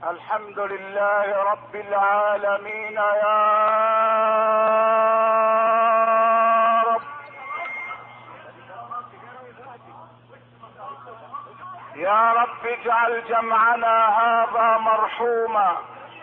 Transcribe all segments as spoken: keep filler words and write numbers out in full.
الحمد لله رب العالمين يا رب. يا رب اجعل جمعنا هذا مرحوما،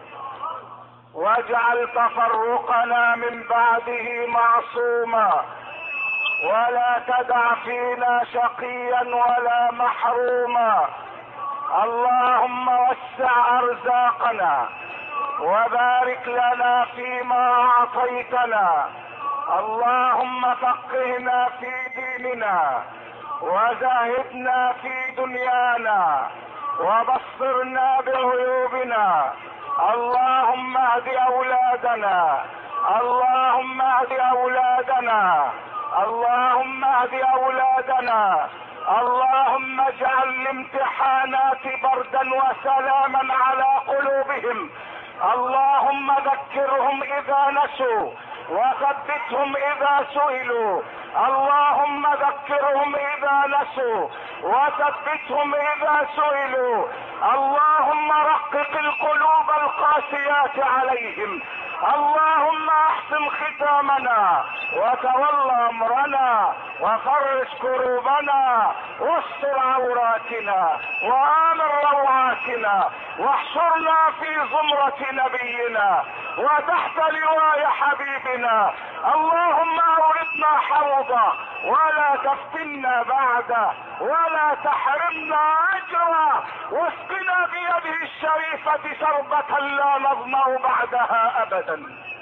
واجعل تفرقنا من بعده معصوما، ولا تدع فينا شقيا ولا محروما. اللهم وسع ارزاقنا وبارك لنا فيما اعطيتنا. اللهم فقهنا في ديننا وزاهدنا في دنيانا وبصرنا بعيوبنا. اللهم اهد اولادنا، اللهم اهد اولادنا، اللهم اهد اولادنا. اللهم اجعل الامتحانات بردا وسلاما على قلوبهم. اللهم ذكرهم اذا نسوا وثبتهم اذا سئلوا. اللهم ذكرهم اذا نسوا وثبتهم اذا سئلوا. اللهم رقق القلوب القاسيات عليهم. اللهم احسن ختامنا وتول امرنا وفرج كروبنا واستر عوراتنا وامن روعاتنا، واحشرنا في زمرة نبينا وتحت لواء حبيبنا. اللهم اوردنا حوضه ولا تفتنا بعده ولا تحرمنا اجره، واسقنا بيده الشريفة شربة لا نظمأ بعدها ابدا.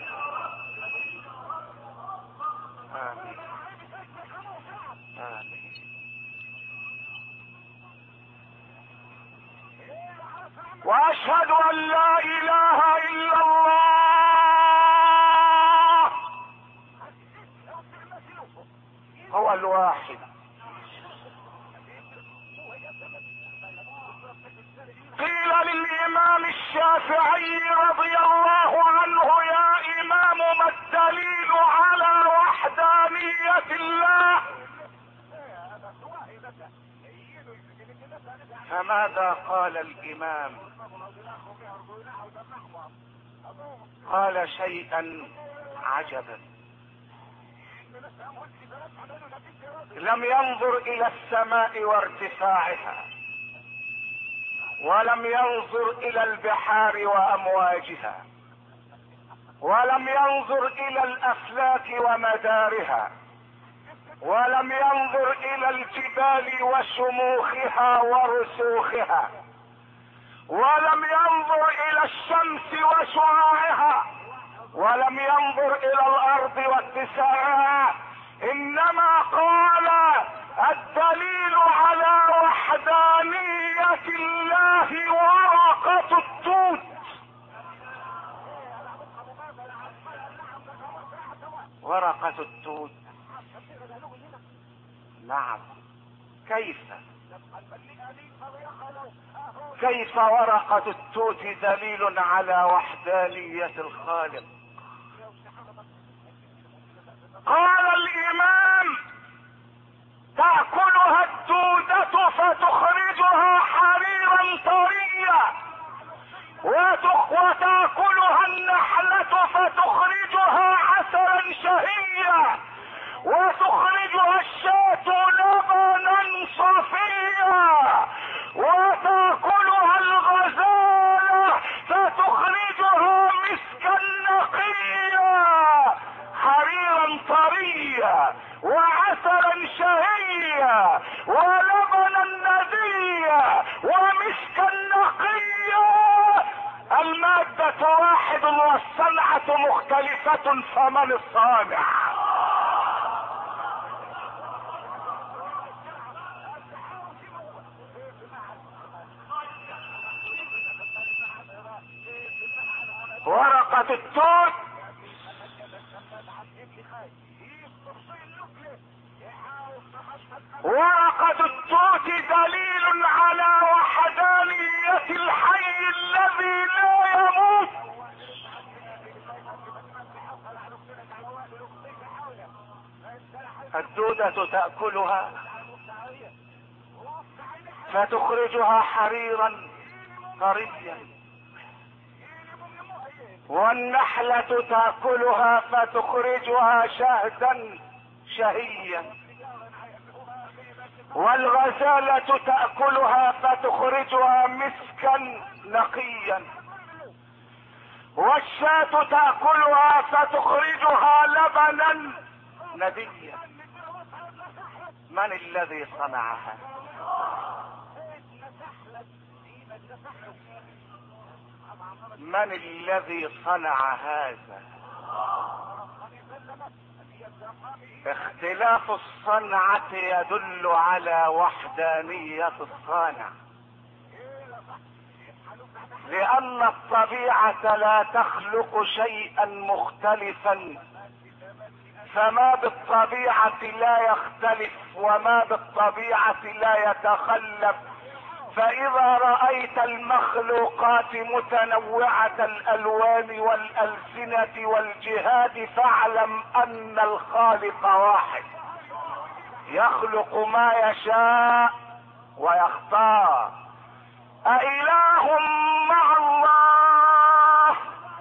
آمين. آمين. واشهد ان لا اله الا الله هو الواحد. قيل للامام الشافعي رضي الله عنه: يا امام ما الدليل على وحدانية الله؟ فماذا قال الامام؟ قال شيئا عجبا. لم ينظر الى السماء وارتفاعها، ولم ينظر الى البحار وامواجها، ولم ينظر الى الافلاك ومدارها، ولم ينظر الى الجبال وشموخها ورسوخها، ولم ينظر الى الشمس وشعاعها، ولم ينظر الى الارض واتساعها. انما قال: الدليل على وحدانية الله ورقة التوت. ورقة التوت، نعم. كيف كيف ورقة التوت دليل على وحدانية الخالق؟ قال الامام: تأكلها الدودة فتخرجها حريرا طريا، وتأكلها النحلة فتخرجها عسلا شهيا، وتخرجها الشاة لبنا صفيا، وتأكلها الغزالة فتخرجها مسكا نقيا، حريرا طريا وعسلا شهيا ولبنا نديا ومسكا نقيا. المادة واحد والصنعة مختلفة، فمن الصانع؟ ورقة التوت ورقة التوت دليل على وحدانية الحي الذي لا يموت. الدودة تأكلها فتخرجها حريرا طريا والنحلة تأكلها فتخرجها شهدا شهيا، والغزالة تأكلها فتخرجها مسكا نقيا، والشاة تأكلها فتخرجها لبنا نديا. من الذي صنعها؟ من الذي صنع هذا؟ اختلاف الصنعة يدل على وحدانية الصانع، لأن الطبيعة لا تخلق شيئا مختلفا، فما بالطبيعة لا يختلف وما بالطبيعة لا يتخلف. فإذا رأيت المخلوقات متنوعة الألوان والألسنة والجهاد فاعلم أن الخالق واحد يخلق ما يشاء ويختار. أإله مع الله؟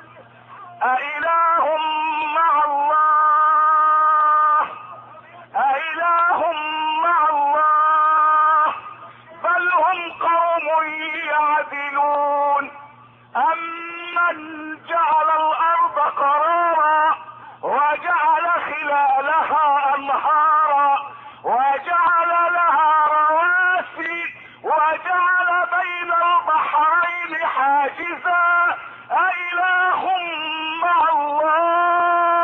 أإله مع الله؟ أإله مع الله؟ بل هم قوم يعدلون. أمن جعل الأرض قرارا وجعل خلالها أنهارا وجعل لها رواسي وجعل بين البحرين حاجزا أإله مع الله؟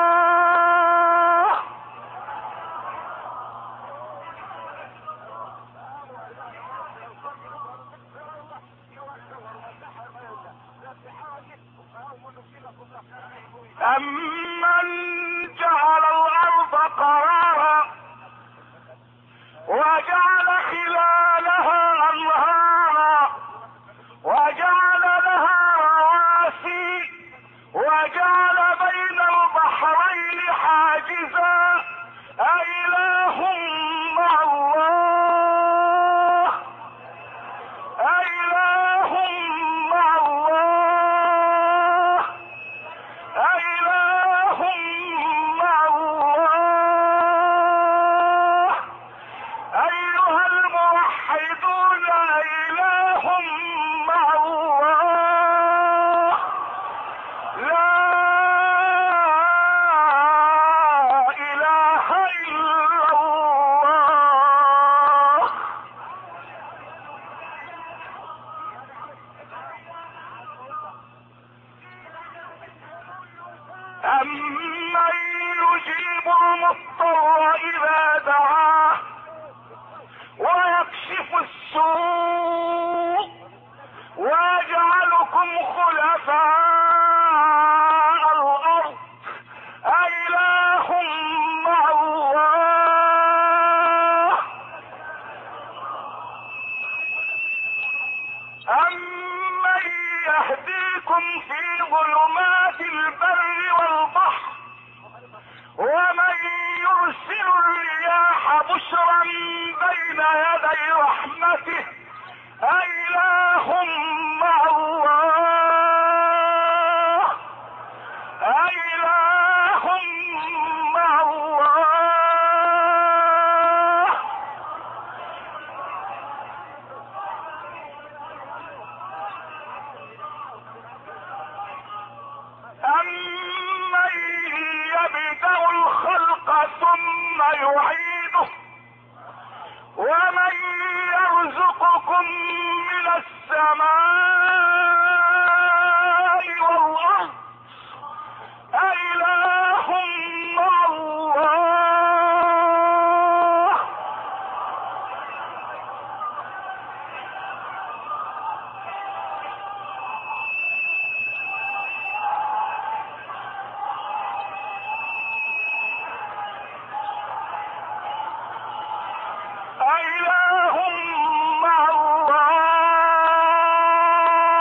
أمن جعل الأرض قرارا وجعل خلالها أنهارا وجعل لها رواسي وجعل بين البحرين حاجزا أإله مع الله؟ أإله مع الله؟ أإله مع الله؟ أيها الموحدون أإله مع الله؟ لا إله إلا الله. أمن يجيب المضطر إذا دعاه ويكشف السوء ويجعلكم خلفاء الأرض أإله مع الله؟ أمن يهديكم في ظلمات البر والبحر ومن يرسل الرياح بشرا بين يدي رحمته أإله مع الله؟ أإله مع الله؟ أمن يبدأ الخلق ثم يعيده ومن يرزقكم من السماء والأرض أإله مع الله؟ أإله مع الله؟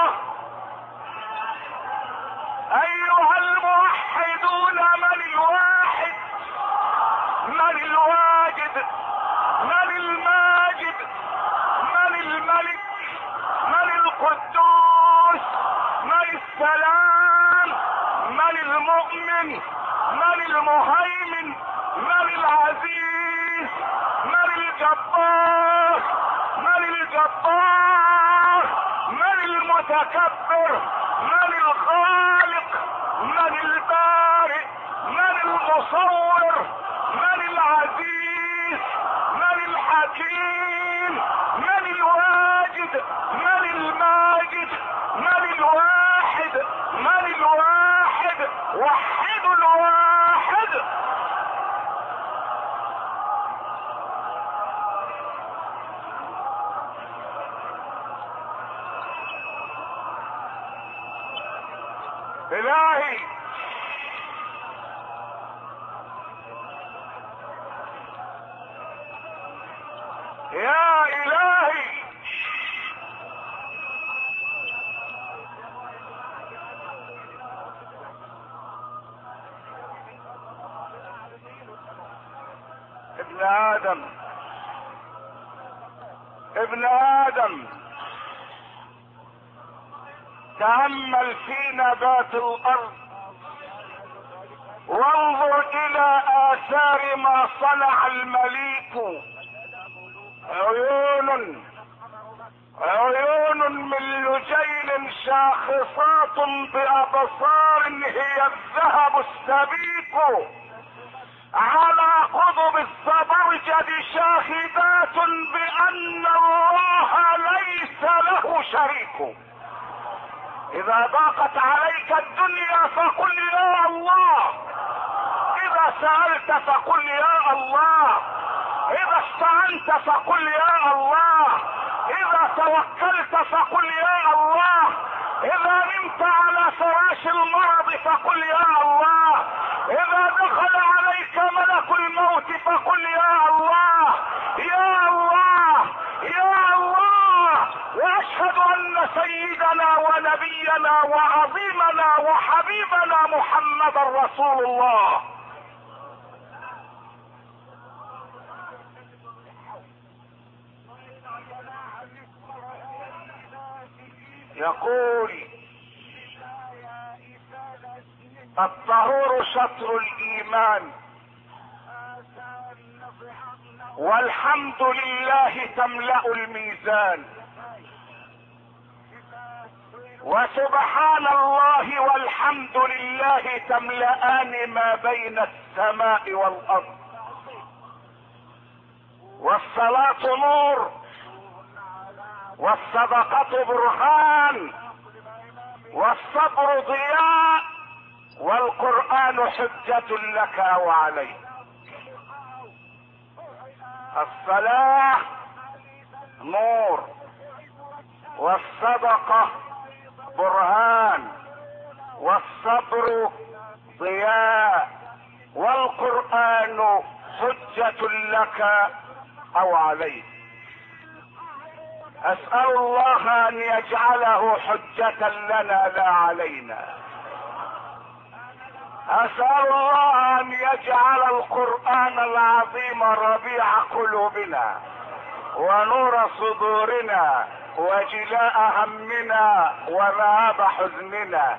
المؤمن، من المهيمن، من العزيز، من الجبار، من الجبار، من المتكبر، من الخالق، من البارئ، من المصور، من العزيز، من الحكيم، من الواجد، من الماجد، من الواحد، من الواحد، وحدوا الواحد. إلهي يا إلهي ابن آدم، ابن آدم، تأمل في نبات الأرض وانظر إلى آثار ما صنع المليك. عيون عيون من لجين شاخصات بأبصار هي الذهب السبيك، على قضب الزبرجد شاهدات بأن الله ليس له شريك. إذا ضاقت عليك الدنيا فقل يا الله، إذا سألت فقل يا الله، إذا استعنت فقل يا الله، إذا توكلت فقل يا الله، إذا نمت على فراش المرض فقل يا الله، إذا دخل عليك ملك الموت فقل يا الله، يا الله، يا الله. وأشهد أن سيدنا ونبينا وعظيمنا وحبيبنا محمد رسول الله. يقول الطهور شطر الإيمان، والحمد لله تملأ الميزان، وسبحان الله والحمد لله تملأان ما بين السماء والأرض. والصلاة نور، والصدقة برهان، والصبر ضياء، والقرآن حجة لك وعليك. الصلاة نور، والصدقة برهان، والصبر ضياء، والقرآن حجة لك او عليك. اسأل الله ان يجعله حجة لنا لا علينا. اسأل الله ان يجعل القرآن العظيم ربيع قلوبنا ونور صدورنا وجلاء همنا وذهاب حزننا.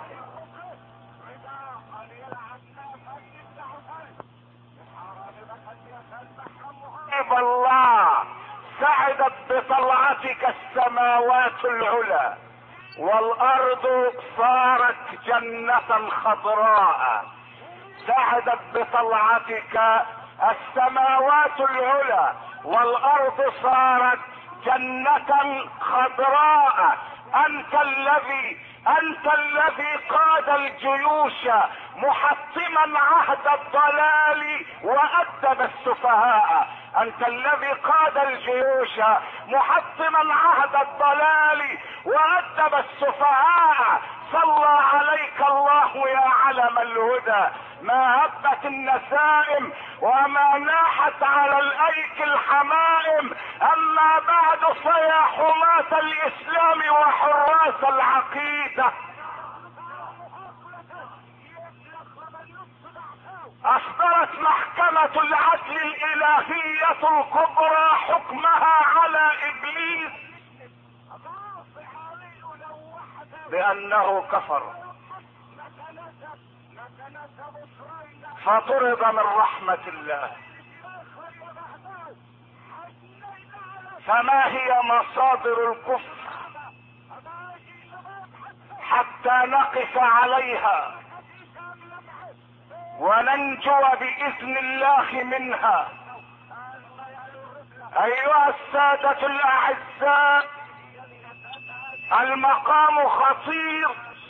الله سعدت بطلعتك السماوات العلى، والارض صارت جنة خضراء. سعدت بطلعتك السماوات العلى، والارض صارت جنة خضراء. انت الذي انت الذي قاد الجيوش محطما عهد الضلال وادب السفهاء. انت الذي قاد الجيوش محطما عهد الضلال وادب السفهاء. صلى عليك الله يا علم الهدى. ما هبت النسائم وما ناحت على الايك الحمائم. اما بعد فيا حماة الاسلام وحراس العقيدة، اصدرت محكمة العدل الالهية الكبرى حكمها على ابليس بانه كفر. فطرد من رحمة الله. فما هي مصادر الكفر حتى نقف عليها وننجو بإذن الله منها؟ أيها السادة الأعزاء، المقام خطير،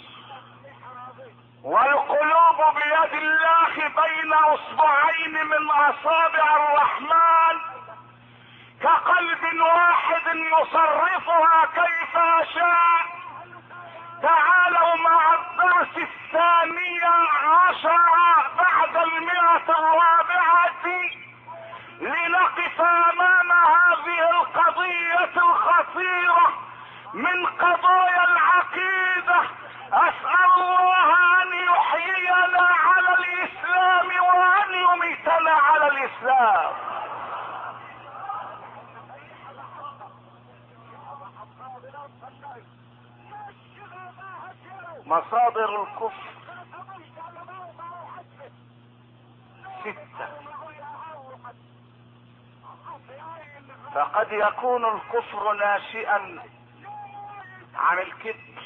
والقلوب بيد الله بين اصبعين من اصابع الرحمن، كقلب واحد يصرفها كيف يشاء. تعالوا مع الدرس الثاني عشر بعد المئة الرابعة لنقف امام هذه القضية الخطيرة من قضايا العقيدة. اسأل الله ان يحيينا على الاسلام وان يميتنا على الاسلام. مصادر الكفر ستة. فقد يكون الكفر ناشئا عن الكذب،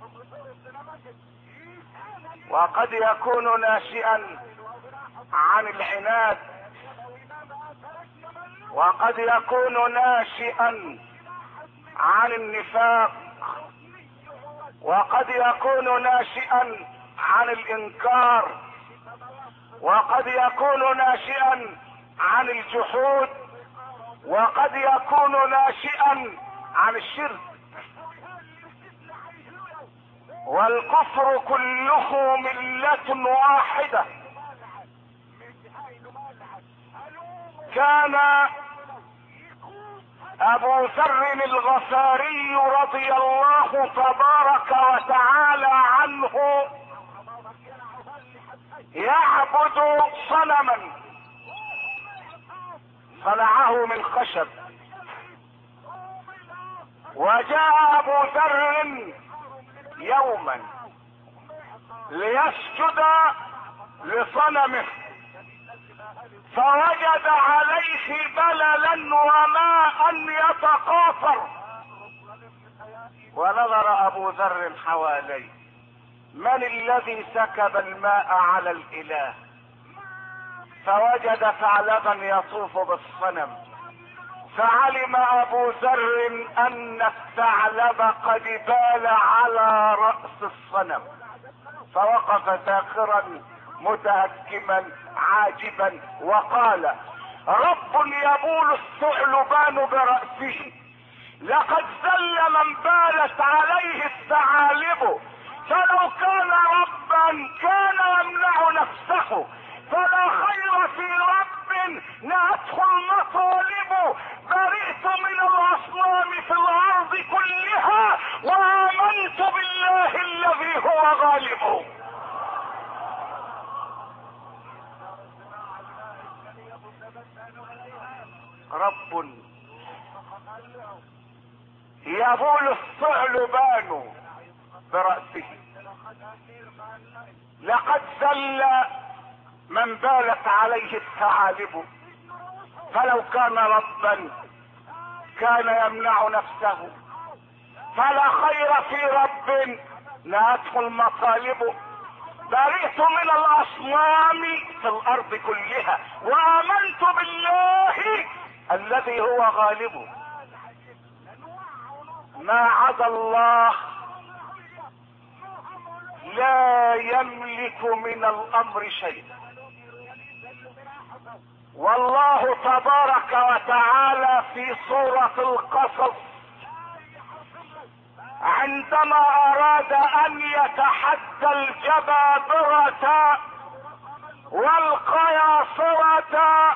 وقد يكون ناشئا عن العناد، وقد يكون ناشئا عن النفاق، وقد يكون ناشئا عن الانكار، وقد يكون ناشئا عن الجحود، وقد يكون ناشئا عن الشرك. والكفر كله ملة واحدة. كان ابو ذر الغفاري رضي الله تبارك وتعالى عنه يعبد صنما صنعه من خشب، وجاء ابو ذر يوما ليسجد لصنمه، فوجد عليه بللا وماء يتقاطر، ونظر ابو ذر حواليه: من الذي سكب الماء على الاله؟ فوجد ثعلبا يطوف بالصنم، فعلم ابو ذر ان الثعلب قد بال على رأس الصنم، فوقف ساخرا متهكما عاجبا وقال: رب يبول الثعلبان برأسه، لقد ذل من بالت عليه الثعالب، فلو كان ربا كان يمنع نفسه، فلا خير في رب نأته المطالب، برئت من الاصنام في الارض كلها وامنت بالله الذي هو غالب. رب يبول الثعلبان برأسه، لقد ذل من بالت عليه الثعالب، فلو كان ربا كان يمنع نفسه، فلا خير في رب نأته المطالب، برئت من الاصنام في الارض كلها وامنت بالله الذي هو غالب. ما عدا الله لا يملك من الامر شيء. والله تبارك وتعالى في سورة القصص عندما اراد ان يتحدى الجبابرة والقياصرة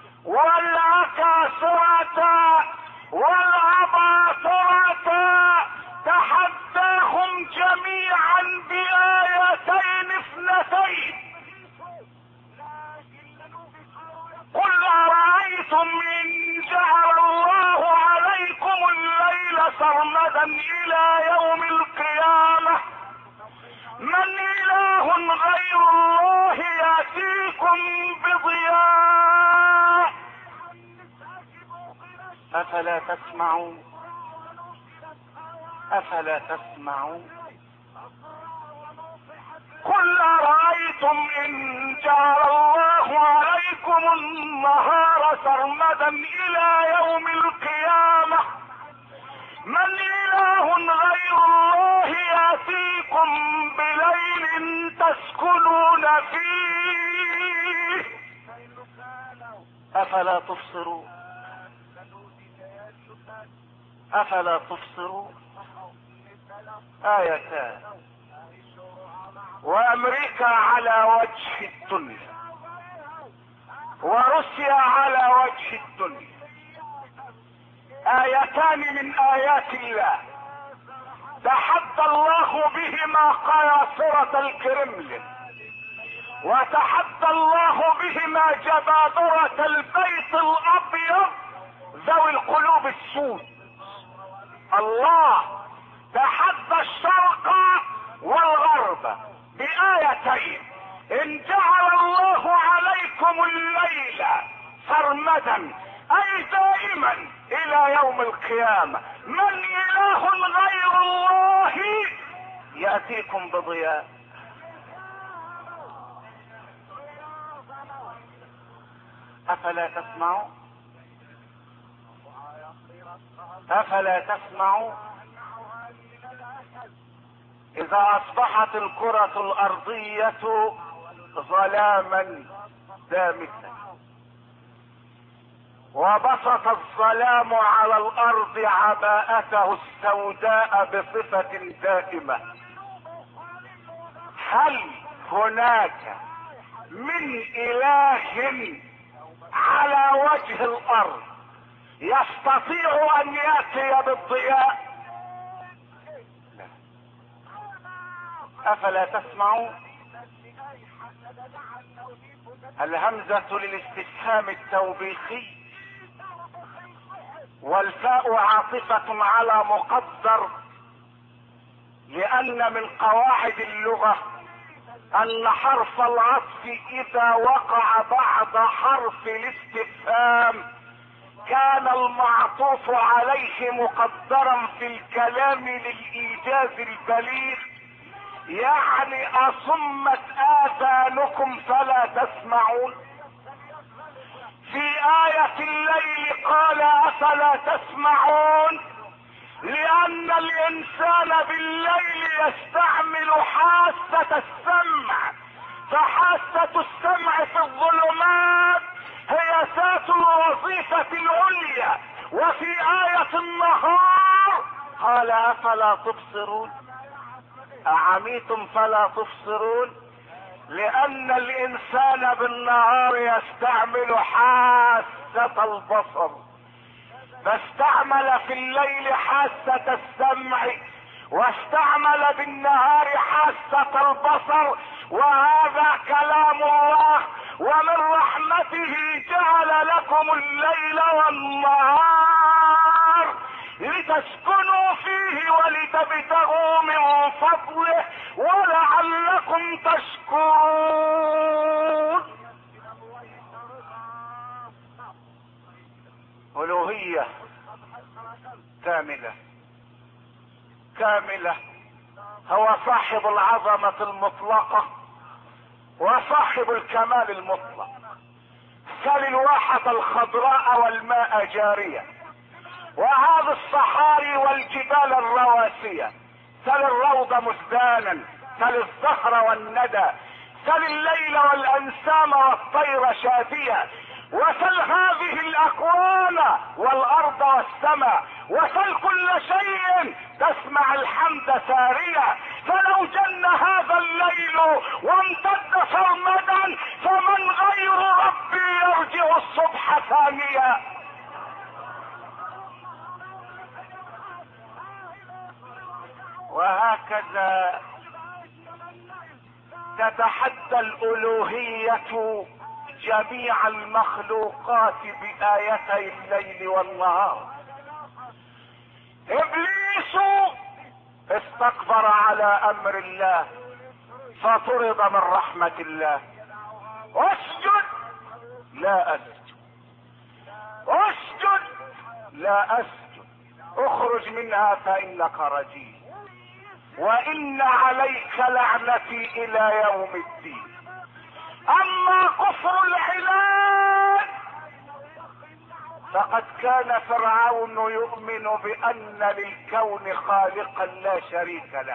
والاكاسرة والاباطرة، تحداهم جميعا بآيتين اثنتين: قل أرأيتم إن جعل الله عليكم الليل سرمدا إلى يوم القيامة من إله غير الله افلا تسمعون افلا تسمعون قل أرأيتم إن جعل الله عليكم النهار سرمدا إلى يوم القيامة من إله غير الله يأتيكم بليل تسكنون فيه أفلا تبصرون أفلا تبصرون. آيتان، وأمريكا على وجه الدنيا وروسيا على وجه الدنيا، آيتان من آيات الله تحدى الله بهما قياصرة الكرملين، وتحدى الله بهما جبابرة البيت الأبيض ذوي القلوب السود. الله تحدى الشرق والغرب بآيتين: إن جعل الله عليكم الليل سرمدا أي دائما إلى يوم القيامة من إله غير الله يأتيكم بضياء. أفلا تسمعون أفلا تسمعون إذا أصبحت الكرة الأرضية ظلاما دامسا وبسط الظلام على الأرض عباءته السوداء بصفة دائمة، هل هناك من إله على وجه الأرض يستطيع أن يأتي بالضياء؟ أفلا تسمعون؟ الهمزة للاستفهام التوبيخي، والفاء عاطفة على مقدر، لأن من قواعد اللغة أن حرف العطف إذا وقع بعد حرف الاستفهام كان المعطوف عليه مقدرا في الكلام للإيجاز البليغ، يعني أصمت آذانكم فلا تسمعون. في آية الليل قال أفلا تسمعون، لأن الإنسان بالليل يستعمل حاسة السمع، فحاسة السمع في الظلمات هي ذات الوظيفة العليا. وفي آية النهار قال أفلا تبصرون، أعميتم فلا تبصرون، لأن الإنسان بالنهار يستعمل حاسة البصر، فاستعمل في الليل حاسة السمع واستعمل بالنهار حاسة البصر. وهذا كلام الله، ومن رحمته جعل لكم الليل والنهار لتسكنوا فيه ولتبتغوا من فضله ولعلكم تشكرون. ألوهية كاملة كاملة، هو صاحب العظمة المطلقة وصاحب الكمال المطلق. سل الواحة الخضراء والماء جارية، وهذه الصحاري والجبال الرواسية، سل الروض مزدانا، سل الزهر والندى، سل الليل والأنسام والطير شادية، وسل هذه الأكوان والأرض والسماء، وسل كل شيء تسمع الحمد سارية. فلو جن هذا الليل وامتد سرمدا فمن غير ربي يرجع الصبح ثانيا. وهكذا تتحدى الألوهية جميع المخلوقات بآيتي الليل والنهار. إبليس استكبر على أمر الله فطرد من رحمة الله. اسجد، لا أسجد. اسجد، لا اسجد، اخرج منها فانك رجيم، وان عليك لعنتي الى يوم الدين. اما كفر العباد فقد كان فرعون يؤمن بان للكون خالقا لا شريك له.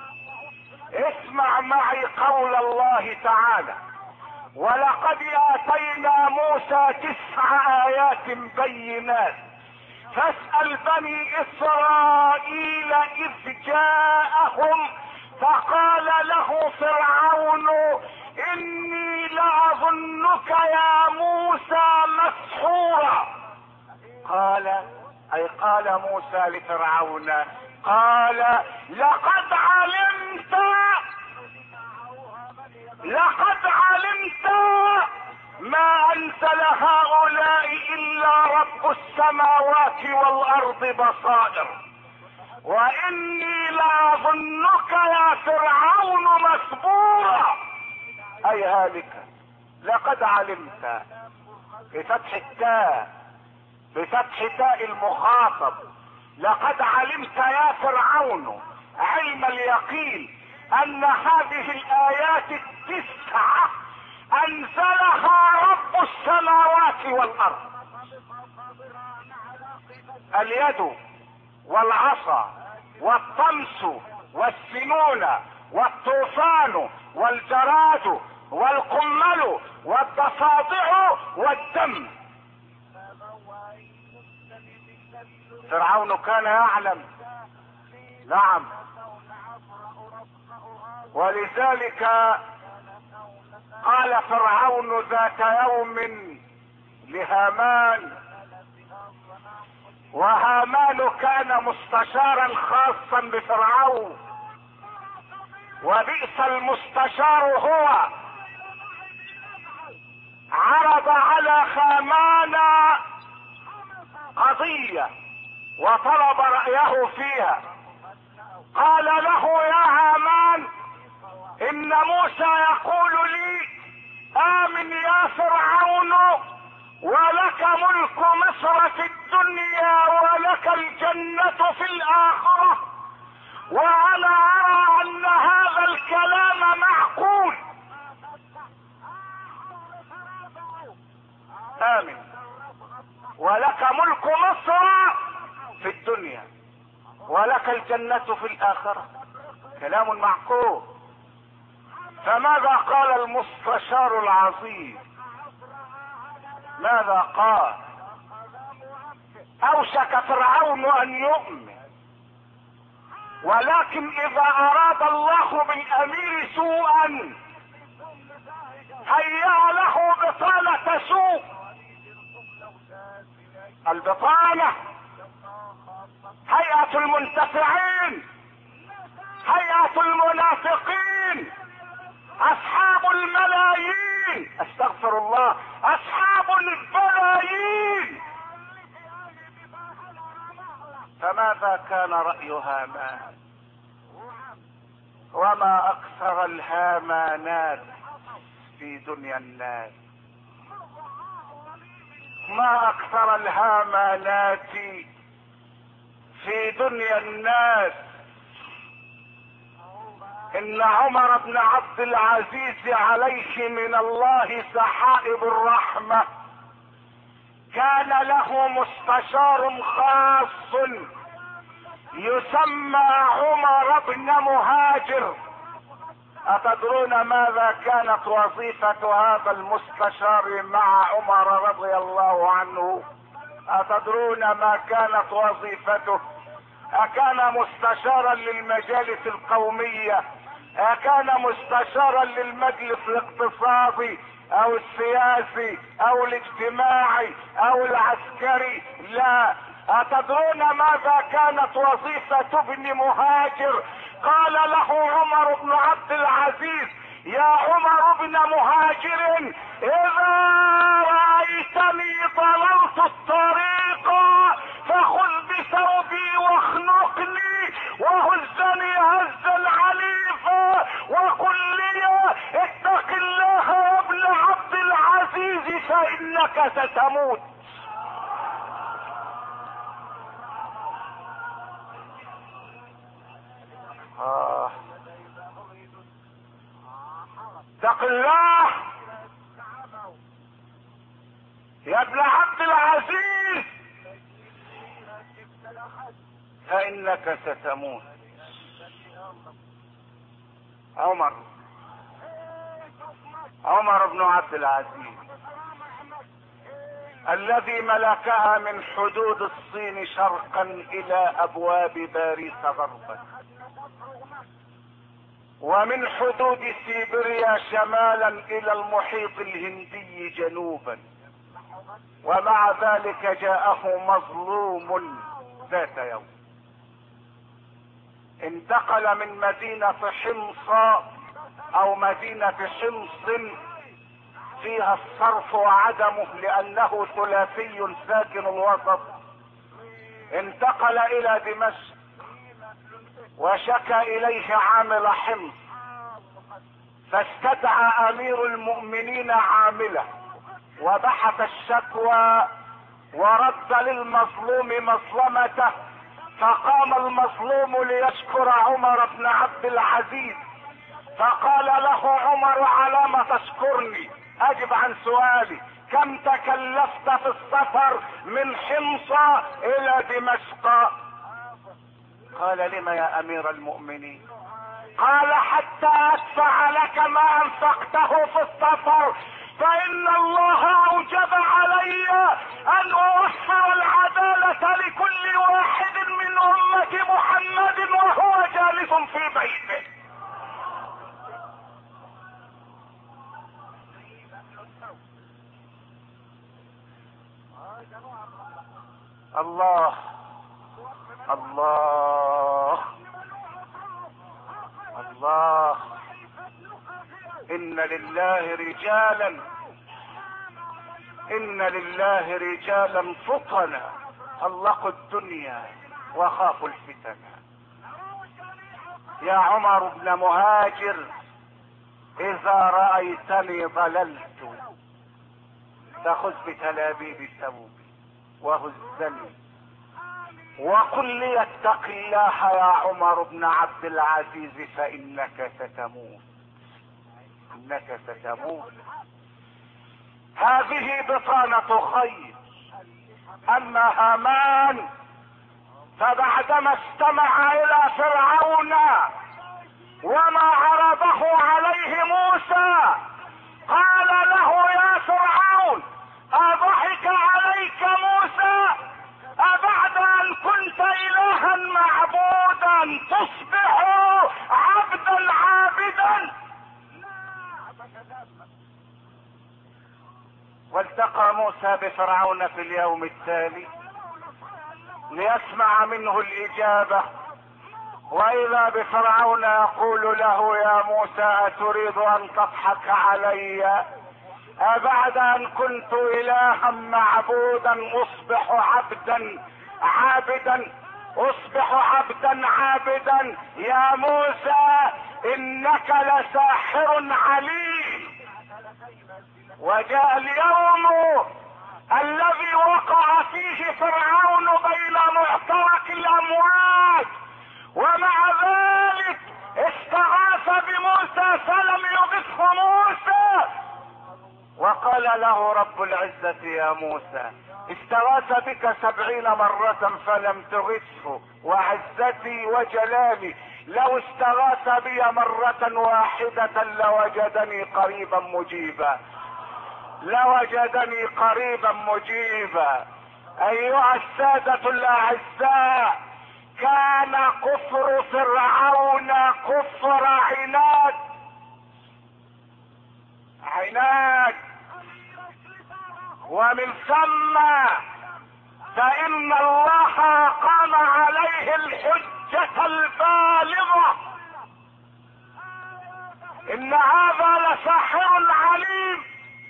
اسمع معي قول الله تعالى: ولقد اتينا موسى تسع ايات بينات فاسأل بني اسرائيل اذ جاءهم فقال له فرعون اني لاظنك يا موسى مسحورا. قال اي قال موسى لفرعون، قال لقد علمت لقد علمت ما انزل هؤلاء الا رب السماوات والارض بصائر، واني لاظنك يا فرعون مسبورا اي هالكا. لقد علمت بفتح التاء بفتح تاء المخاطب، لقد علمت يا فرعون علم اليقين ان هذه الايات التسعة انزلها رب السماوات والارض. اليد والعصا والطمس والسنون والطوفان والجراد والقمل والضفادع والدم. فرعون كان يعلم، نعم، ولذلك قال فرعون ذات يوم لهامان، وهامان كان مستشارا خاصا بفرعون، وبئس المستشار هو. عرض على هامان قضية وطلب رأيه فيها. قال له يا هامان ان موسى يقول لي امن يا فرعون ولك ملك مصر في الدنيا ولك الجنة في الاخرة، وانا ارى ان هذا الكلام معقول. امن ولك ملك مصر في الدنيا ولك الجنة في الاخرة، كلام معقول. فماذا قال المستشار العظيم؟ ماذا قال؟ اوشك فرعون ان يؤمن، ولكن اذا اراد الله بالامير سوءا هيأ له بطانة سوء. البطانة هيئة المنتفعين، هيئة المنافقين، اصحاب الملايين، استغفر الله، اصحاب البلايين. فماذا كان رأي هامان؟ وما اكثر الهامانات في دنيا الناس، ما اكثر الهامانات في دنيا الناس. ان عمر بن عبد العزيز عليه من الله سحائب الرحمة كان له مستشار خاص يسمى عمر بن مهاجر. اتدرون ماذا كانت وظيفة هذا المستشار مع عمر رضي الله عنه؟ اتدرون ما كانت وظيفته؟ اكان مستشارا للمجالس القومية؟ اكان مستشارا للمجلس الاقتصادي او السياسي او الاجتماعي او العسكري؟ لا. اتدرون ماذا كانت وظيفة ابن مهاجر؟ قال له عمر بن عبد العزيز: يا عمر بن مهاجر، اذا رأيتني ضللت الطريق فخذ بثوبي واخنقني وهزني هزا عنيفا وقل لي اتق الله يا ابن عبد العزيز فانك ستموت. اتق الله يا ابن عبد العزيز فانك ستموت. عمر عمر بن عبد العزيز الذي ملكها من حدود الصين شرقا الى ابواب باريس غربا، ومن حدود سيبيريا شمالا الى المحيط الهندي جنوبا، ومع ذلك جاءه مظلوم ذات يوم. انتقل من مدينة حمص او مدينة حمص فيها الصرف وعدمه لانه ثلاثي ساكن الوسط، انتقل الى دمشق وشكى اليه عامل حمص، فاستدعى امير المؤمنين عامله وبحث الشكوى ورد للمظلوم مظلمته، فقام المظلوم ليشكر عمر بن عبد العزيز، فقال له عمر على ما تشكرني؟ اجب عن سؤالي، كم تكلفت في السفر من حمص الى دمشق؟ قال لما يا امير المؤمنين؟ قال حتى ادفع لك ما انفقته في السفر، فان الله اوجب علي ان اوفر العدالة لكل واحد من امة محمد وهو جالس في بيته. الله الله الله، ان لله رجالا ان لله رجالا فطنا طلقوا الدنيا وخافوا الفتن. يا عمر بن مهاجر اذا رأيتني ضللت فخذ بتلابيب ثوبي وهزني وقل لي اتق الله يا عمر بن عبد العزيز فانك ستموت، انك ستموت. هذه بطانة خير. اما هامان فبعدما استمع الى فرعون وما عرضه عليه موسى قال له يا فرعون اضحك عليك موسى أبعد أن كنت إلها معبودا تصبح عبدا عابدا؟ والتقى موسى بفرعون في اليوم التالي ليسمع منه الإجابة، وإذا بفرعون يقول له يا موسى أتريد أن تضحك علي؟ أبعد أن كنت إلها معبودا أصبح عبدا عابدا أصبح عبدا عابدا؟ يا موسى إنك لساحر عليم. وجاء اليوم الذي وقع فيه فرعون بين معترك الأمواج، ومع ذلك استغاث بموسى فلم يغثه موسى، وقال له رب العزة يا موسى استغاث بك سبعين مرة فلم تغثه، وعزتي وجلالي لو استغاث بي مرة واحدة لوجدني قريبا مجيبا لوجدني قريبا مجيبا. ايها السادة الاعزاء، كان كفر فرعون كفر عناد عناد ومن ثم فإن الله قام عليه الحجة البالغة. إن هذا لساحر عليم،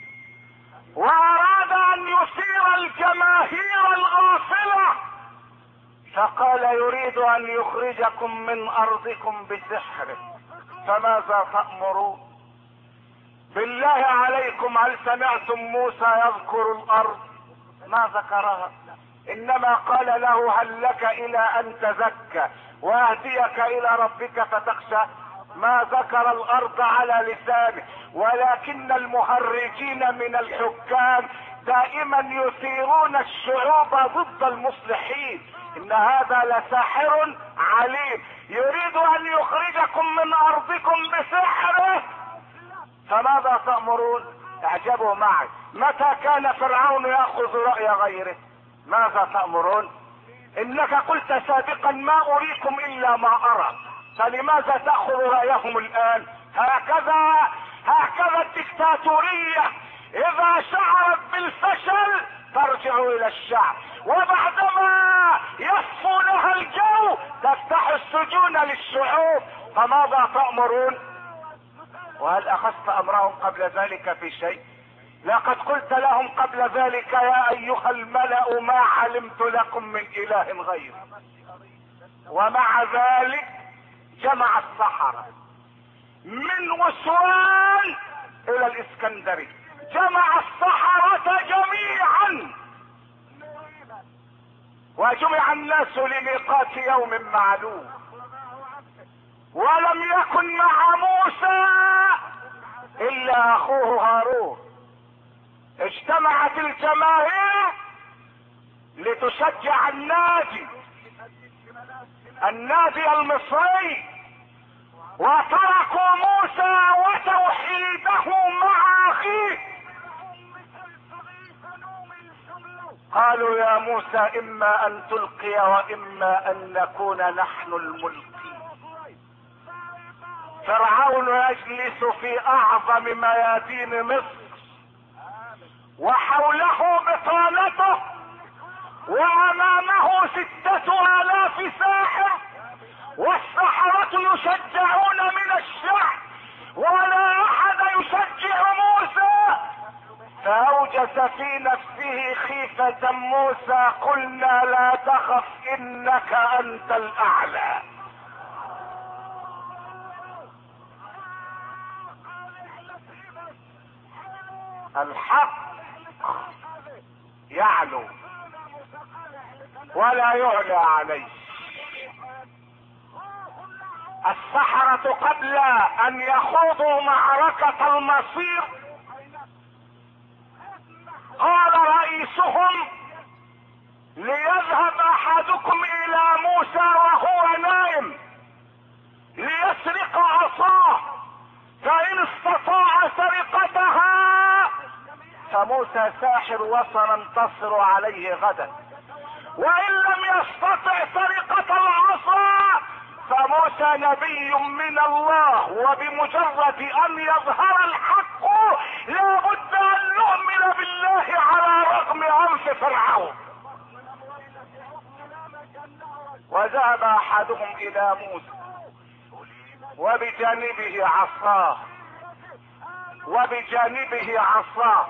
وأراد أن يثير الجماهير الغافلة، فقال يريد أن يخرجكم من أرضكم بسحره، فماذا تأمرون؟ بالله عليكم هل سمعتم موسى يذكر الارض؟ ما ذكرها، انما قال له هل لك الى ان تزكى واهديك الى ربك فتخشى؟ ما ذكر الارض على لسانه، ولكن المهرجين من الحكام دائما يثيرون الشعوب ضد المصلحين. ان هذا لساحر عليم يريد ان يخرجكم من ارضكم بسحره، فماذا تأمرون؟ اعجبوا معي، متى كان فرعون يأخذ رأي غيره؟ ماذا تأمرون؟ انك قلت سابقا ما اريكم الا ما ارى، فلماذا تأخذ رأيهم الان؟ هكذا هكذا الدكتاتورية اذا شعرت بالفشل ترجع الى الشعب، وبعدما يصفو لها الجو تفتح السجون للشعوب. فماذا تأمرون؟ وهل اخذت امرهم قبل ذلك في شيء؟ لقد قلت لهم قبل ذلك يا ايها الملأ ما علمت لكم من اله غيري، ومع ذلك جمع السحرة من وسوان الى الاسكندرية، جمع السحرة جميعا وجمع الناس لميقات يوم معلوم، ولم يكن مع موسى الا اخوه هارون. اجتمعت الجماهير لتشجع النادي النادي المصري، وتركوا موسى وتوحيده مع اخيه. قالوا يا موسى اما ان تلقي واما ان نكون نحن الملقين. فرعون يجلس في اعظم ميادين مصر وحوله بطانته وامامه ستة الاف ساحر، والسحرة يشجعون من الشعب ولا احد يشجع موسى. فاوجس في نفسه خيفة موسى، قلنا لا تخف انك انت الاعلى. الحق يعلو ولا يعلى عليه. السحرة قبل ان يخوضوا معركة المصير قال رئيسهم ليذهب احدكم الى موسى وهو نائم ليسرق عصاه، فان استطاع سرقتها فموسى ساحر وسننتصر عليه غدا، وان لم يستطع سرقة العصا فموسى نبي من الله، وبمجرد ان يظهر الحق لا بد ان نؤمن بالله على رغم عنف فرعون. وذهب احدهم الى موسى وبجانبه عصاه وبجانبه عصاه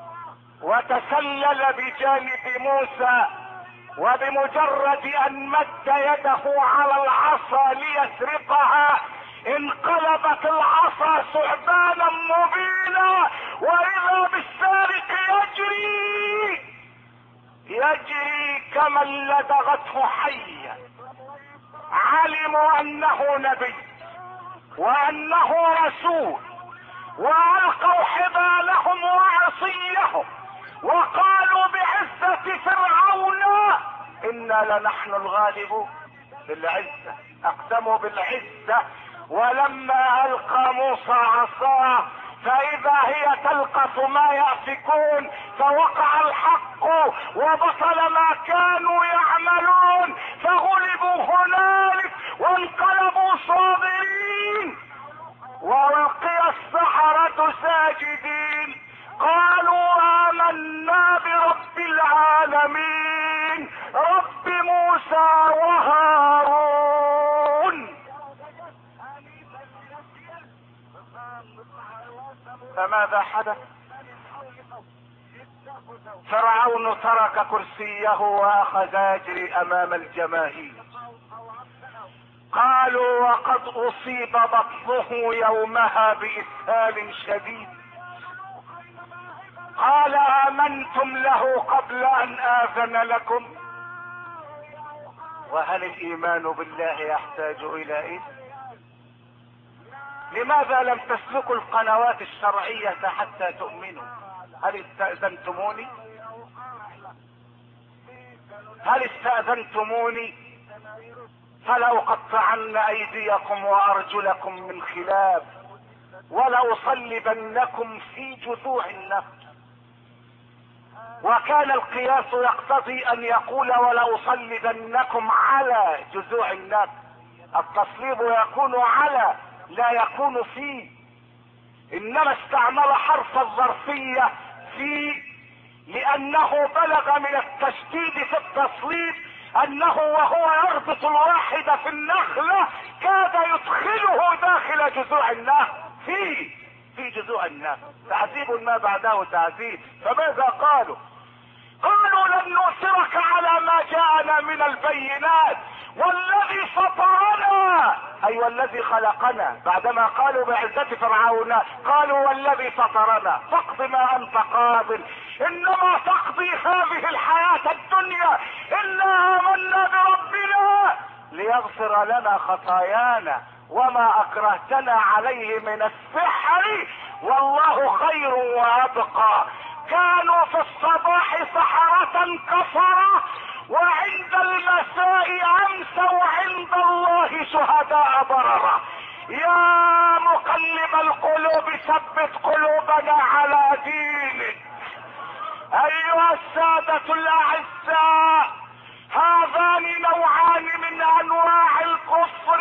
وتسلل بجانب موسى، وبمجرد ان مد يده على العصا ليسرقها انقلبت العصا ثعبانا مبينا، واذا بالسارق يجري يجري كمن لدغته حية. علموا انه نبي وانه رسول، والقوا حبالهم وعصيهم وقالوا بعزة فرعون انا لنحن الغالبون. بالعزة اقسموا بالعزة. ولما القى موسى عصاه فاذا هي تلقف ما يأفكون، فوقع الحق وبطل ما كانوا يعملون، فغلبوا هنالك وانقلبوا صابرين. والقي السحرة ساجدين قالوا آمنا برب العالمين رب موسى وهارون. فماذا حدث؟ فرعون ترك كرسيه واخذ يجري امام الجماهير. قالوا وقد اصيب بطنه يومها باسهال شديد. قال امنتم له قبل ان اذن لكم؟ وهل الايمان بالله يحتاج الى اذن؟ لماذا لم تسلكوا القنوات الشرعية حتى تؤمنوا؟ هل استأذنتموني؟ هل استأذنتموني؟ فلأقطعن أيديكم وأرجلكم من خلاف ولأصلبنكم في جذوع النخل. وكان القياس يقتضي أن يقول ولأصلبنكم على جذوع النخل. التصليب يكون على لا يكون في، إنما استعمل حرف الظرفية في لأنه بلغ من التشديد في التصليب أنه وهو يربط الواحد في النخلة كاد يدخله داخل جذوع النخل في في جذوع النخل. تعذيب ما بعده تعذيب. فماذا قالوا؟ قالوا لن نؤثرك على ما جاءنا من البينات والذي فطرنا، اي والذي خلقنا. بعدما قالوا بعزة فرعون قالوا والذي فطرنا فاقض ما انت قاض انما تقضي هذه الحياة الدنيا انا آمنا بربنا ليغفر لنا خطايانا وما اكرهتنا عليه من السحر والله خير وابقى. كانوا في الصباح سحرة كفرة وعند المساء امسوا عند الله شهداء بررة. يا مقلب القلوب ثبت قلوبنا على دينك. ايها السادة الاعزاء، هذان نوعان من انواع الكفر،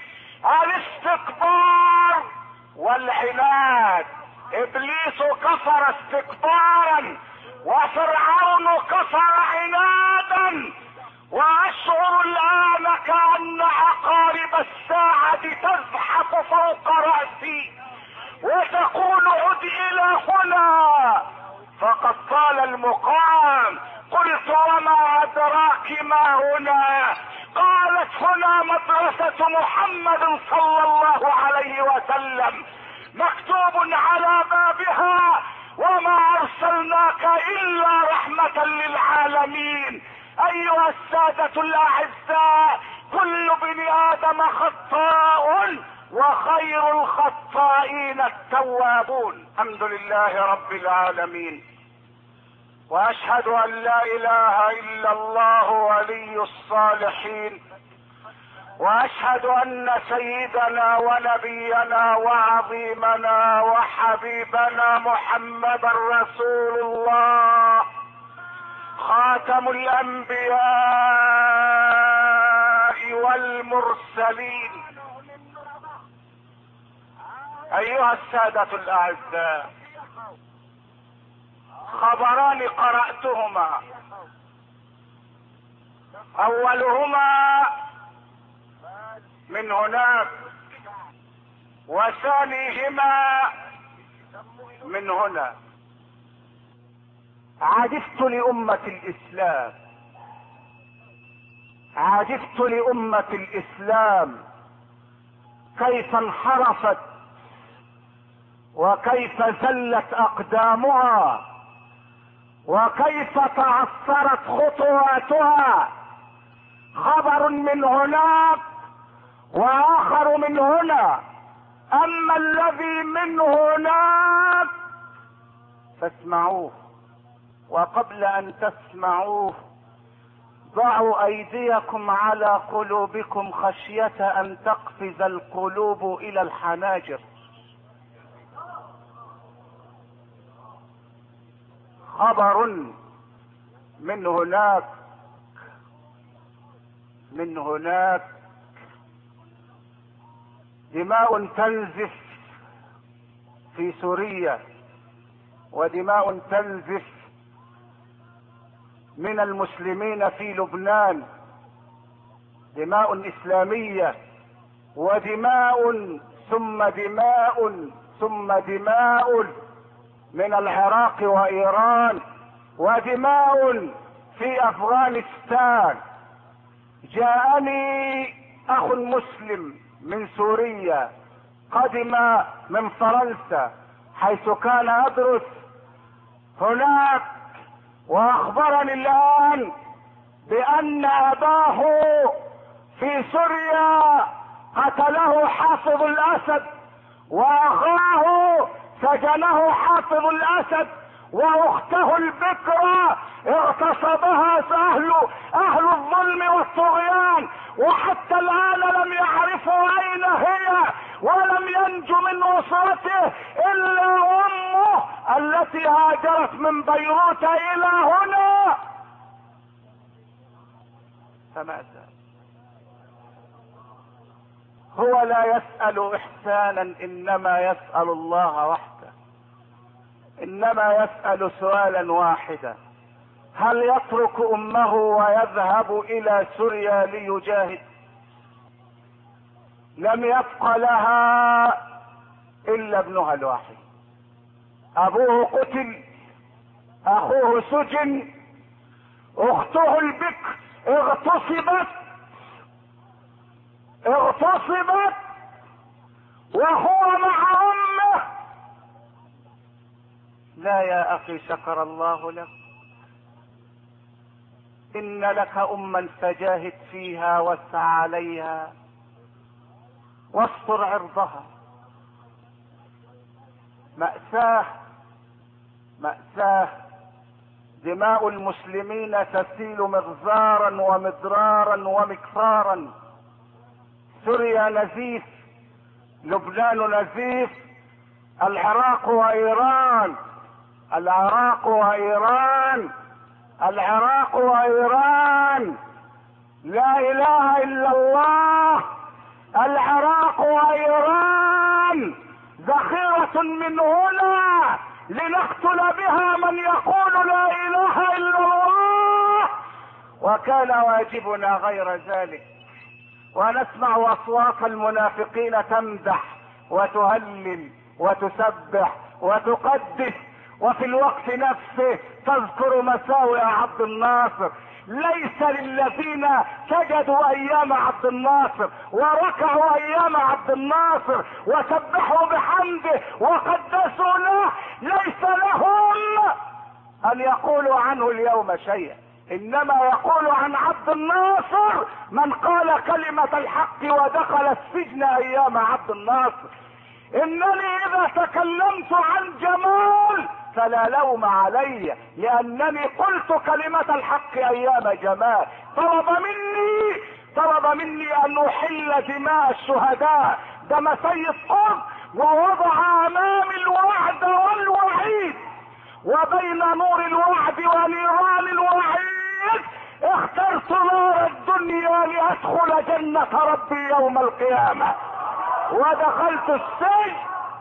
الاستكبار والعناد. ابليس كفر استكبارا وفرعون كفر عنادا، واشعر الان كأن عقارب الساعة تزحف فوق رأسي وتقول عد الى هنا فقد طال المقام. قلت وما ادراك ما هنا؟ قالت هنا مدرسة محمد صلى الله عليه وسلم مكتوب على بابها وما ارسلناك الا رحمة للعالمين. ايها السادة الاعزاء، كل بني ادم خطاء وخير الخطائين التوابون. الحمد لله رب العالمين، واشهد ان لا اله الا الله ولي الصالحين، واشهد ان سيدنا ونبينا وعظيمنا وحبيبنا محمد رسول الله خاتم الانبياء والمرسلين. ايها السادة الاعزاء، خبران قرأتهما، اولهما من هناك وثانيهما من هنا. عجبت لأمة الإسلام، عجبت لأمة الإسلام كيف انحرفت وكيف زلت أقدامها وكيف تعثرت خطواتها. خبر من هناك واخر من هنا. اما الذي من هناك فاسمعوه، وقبل ان تسمعوه ضعوا ايديكم على قلوبكم خشية ان تقفز القلوب الى الحناجر. خبر من هناك من هناك دماء تنزف في سوريا، ودماء تنزف من المسلمين في لبنان، دماء اسلامية، ودماء ثم دماء ثم دماء من العراق وايران، ودماء في افغانستان. جاءني اخ مسلم من سوريا قدم من فرنسا حيث كان يدرس هناك، واخبرني الان بان اباه في سوريا قتله حافظ الاسد واخاه سجنه حافظ الاسد، واخته البكرة اغتصبها اهل اهل الظلم والطغيان، وحتى الان لم يعرفوا اين هي، ولم ينجو من اسرته الا امه التي هاجرت من بيروت الى هنا. فماذا؟ هو لا يسأل احسانا، انما يسأل الله وحده، انما يسأل سؤالا واحدا: هل يترك امه ويذهب الى سوريا ليجاهد؟ لم يبق لها الا ابنها الوحيد، ابوه قتل، اخوه سجن، اخته البكر اغتصبت اغتصبت وهو مع امه. لا يا اخي، شكر الله لك. ان لك اما فجاهد فيها واسع عليها واستر عرضها. مأساة مأساة، دماء المسلمين تسيل مغزارا ومدرارا ومكفارا. سوريا نزيف، لبنان نزيف، العراق وايران العراق وايران العراق وايران لا اله الا الله. العراق وايران ذخيرة من هنا لنقتل بها من يقول لا اله الا الله، وكان واجبنا غير ذلك. ونسمع اصوات المنافقين تمدح وتهلل وتسبح وتقدس، وفي الوقت نفسه تذكر مساوئ عبد الناصر. ليس للذين سجدوا ايام عبد الناصر وركعوا ايام عبد الناصر وسبحوا بحمده وقدسوا له، ليس لهم ان يقولوا عنه اليوم شيئا، انما يقول عن عبد الناصر من قال كلمة الحق ودخل السجن ايام عبد الناصر. انني اذا تكلمت عن جمال فلا لوم علي، لانني قلت كلمة الحق ايام جمال. طلب مني طلب مني ان احل دماء الشهداء، دم سيد قطب، ووضع امامي الوعد والوعيد، وبين نور الوعد ونيران الوعيد اخترت نار الدنيا لادخل جنة ربي يوم القيامة، ودخلت السجن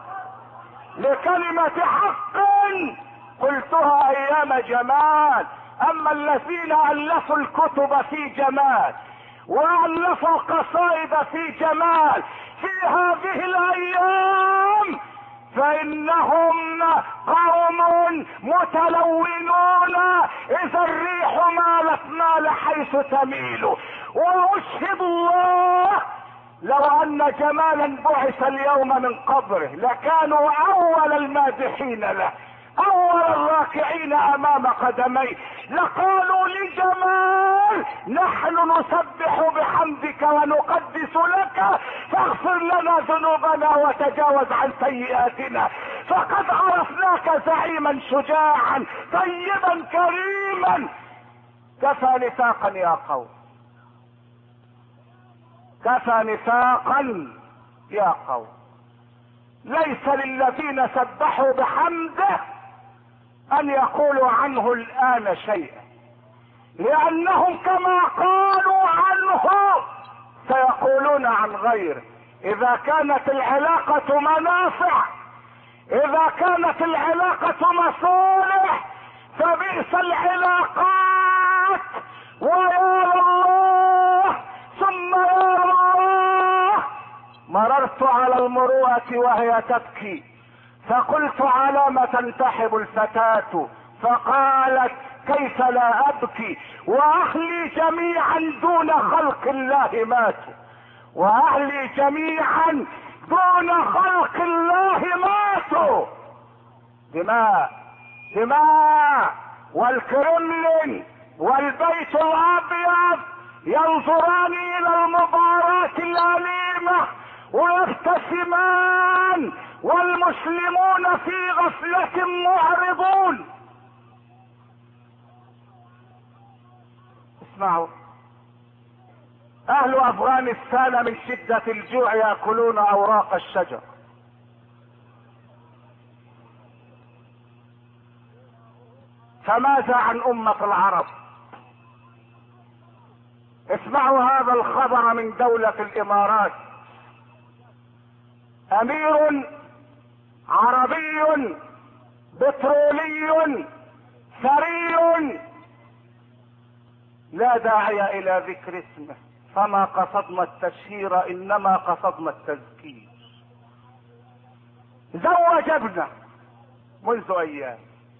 لكلمة حق قلتها ايام جمال. اما الذين الفوا الكتب في جمال والفوا القصائد في جمال في هذه الايام فانهم قوم متلونون، اذا الريح مالت مال حيث تميل. واشهد الله لو ان جمالا بعث اليوم من قبره لكانوا اول المادحين له، اول الراكعين امام قدميه، لقالوا لجمال نحن نسبح بحمدك ونقدس لك، فاغفر لنا ذنوبنا وتجاوز عن سيئاتنا، فقد عرفناك زعيما شجاعا طيبا كريما. كفى نفاقا يا قوم، كفى نفاقا يا قوم. ليس للذين سبحوا بحمده ان يقولوا عنه الان شيئا، لانهم كما قالوا عنه سيقولون عن غيره. اذا كانت العلاقة منافع، اذا كانت العلاقة مصالح، فبئس العلاقات. ويا الله ثم يا الله، مررت على المروءة وهي تبكي فقلت على ما تنتحب الفتاة، فقالت كيف لا ابكي واهلي جميعا دون خلق الله ماتوا، واهلي جميعا دون خلق الله ماتوا. دماء دماء، والكرملين والبيت الابيض ينظران الى المباراة الاليمة ويبتسمان والمسلمون في غفلة معرضون. اسمعوا، اهل افغانستان من شدة الجوع يأكلون اوراق الشجر. فماذا عن امة العرب؟ اسمعوا هذا الخبر من دولة الامارات. امير عربي بترولي ثري، لا داعي الى ذكر اسمه، فما قصدنا التشهير انما قصدنا التذكير. زوج ابنه منذ ايام،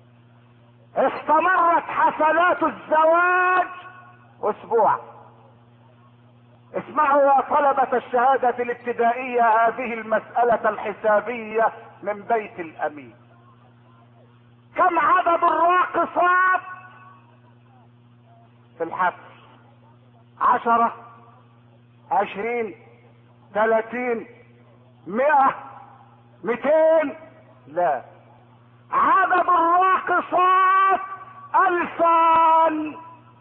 استمرت حفلات الزواج اسبوع. اسمعوا يا طلبة الشهادة الابتدائية هذه المسألة الحسابية من بيت الامين. كم عدد الراقصات في الحفل؟ عشرة، عشرين، ثلاثين، مئة، مئتين؟ لا، عدد الراقصات الفان.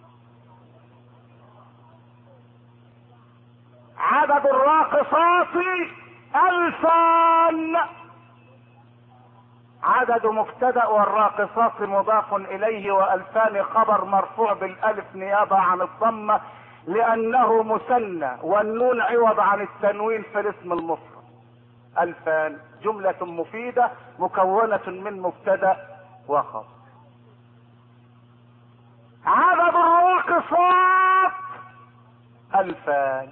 عدد الراقصات الفان. عدد مبتدأ والراقصات مضاف اليه، والفان خبر مرفوع بالالف نيابة عن الضمة لانه مثنى، والنون عوض عن التنوين في الاسم المفرد. الفان جملة مفيدة مكونة من مبتدأ وخبر. عدد الراقصات الفان.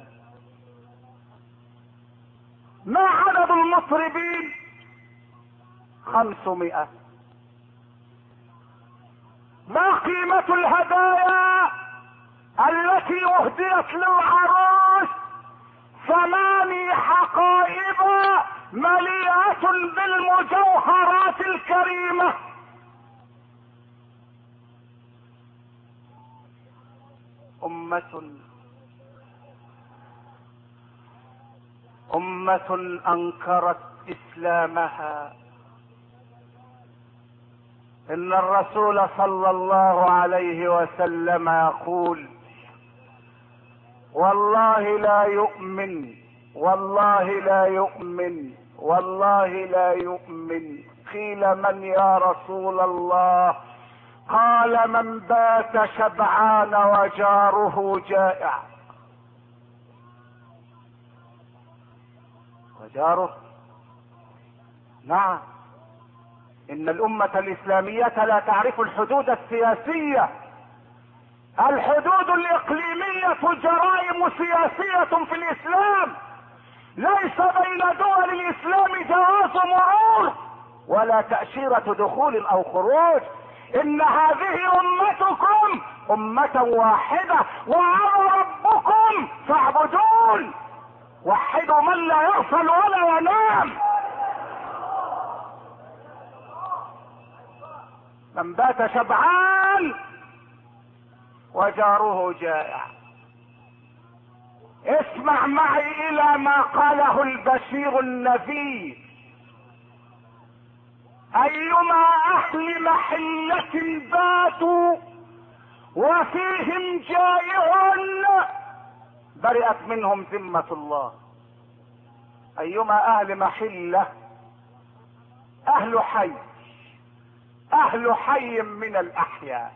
ما عدد المطربين؟ خمسمائة. ما قيمة الهدايا التي اهديت للعروس؟ ثماني حقائب مليئة بالمجوهرات الكريمة. أمة أمة أنكرت إسلامها. إن الرسول صلى الله عليه وسلم يقول: والله لا يؤمن، والله لا يؤمن، والله لا يؤمن. قيل: من يا رسول الله؟ قال: من بات شبعان وجاره جائع. وجاره؟ نعم، ان الامة الاسلامية لا تعرف الحدود السياسية. الحدود الاقليمية جرائم سياسية في الاسلام. ليس بين دول الاسلام جواز مرور ولا تأشيرة دخول او خروج. ان هذه امتكم امة واحدة وانا ربكم فاعبدون. وحدوا من لا يغفل ولا ينام. من بات شبعان وجاره جائع. اسمع معي الى ما قاله البشير النذير: ايما اهل محلة باتوا وفيهم جائع برئت منهم ذمة الله. ايما اهل محلة، اهل حي، اهل حي من الاحياء.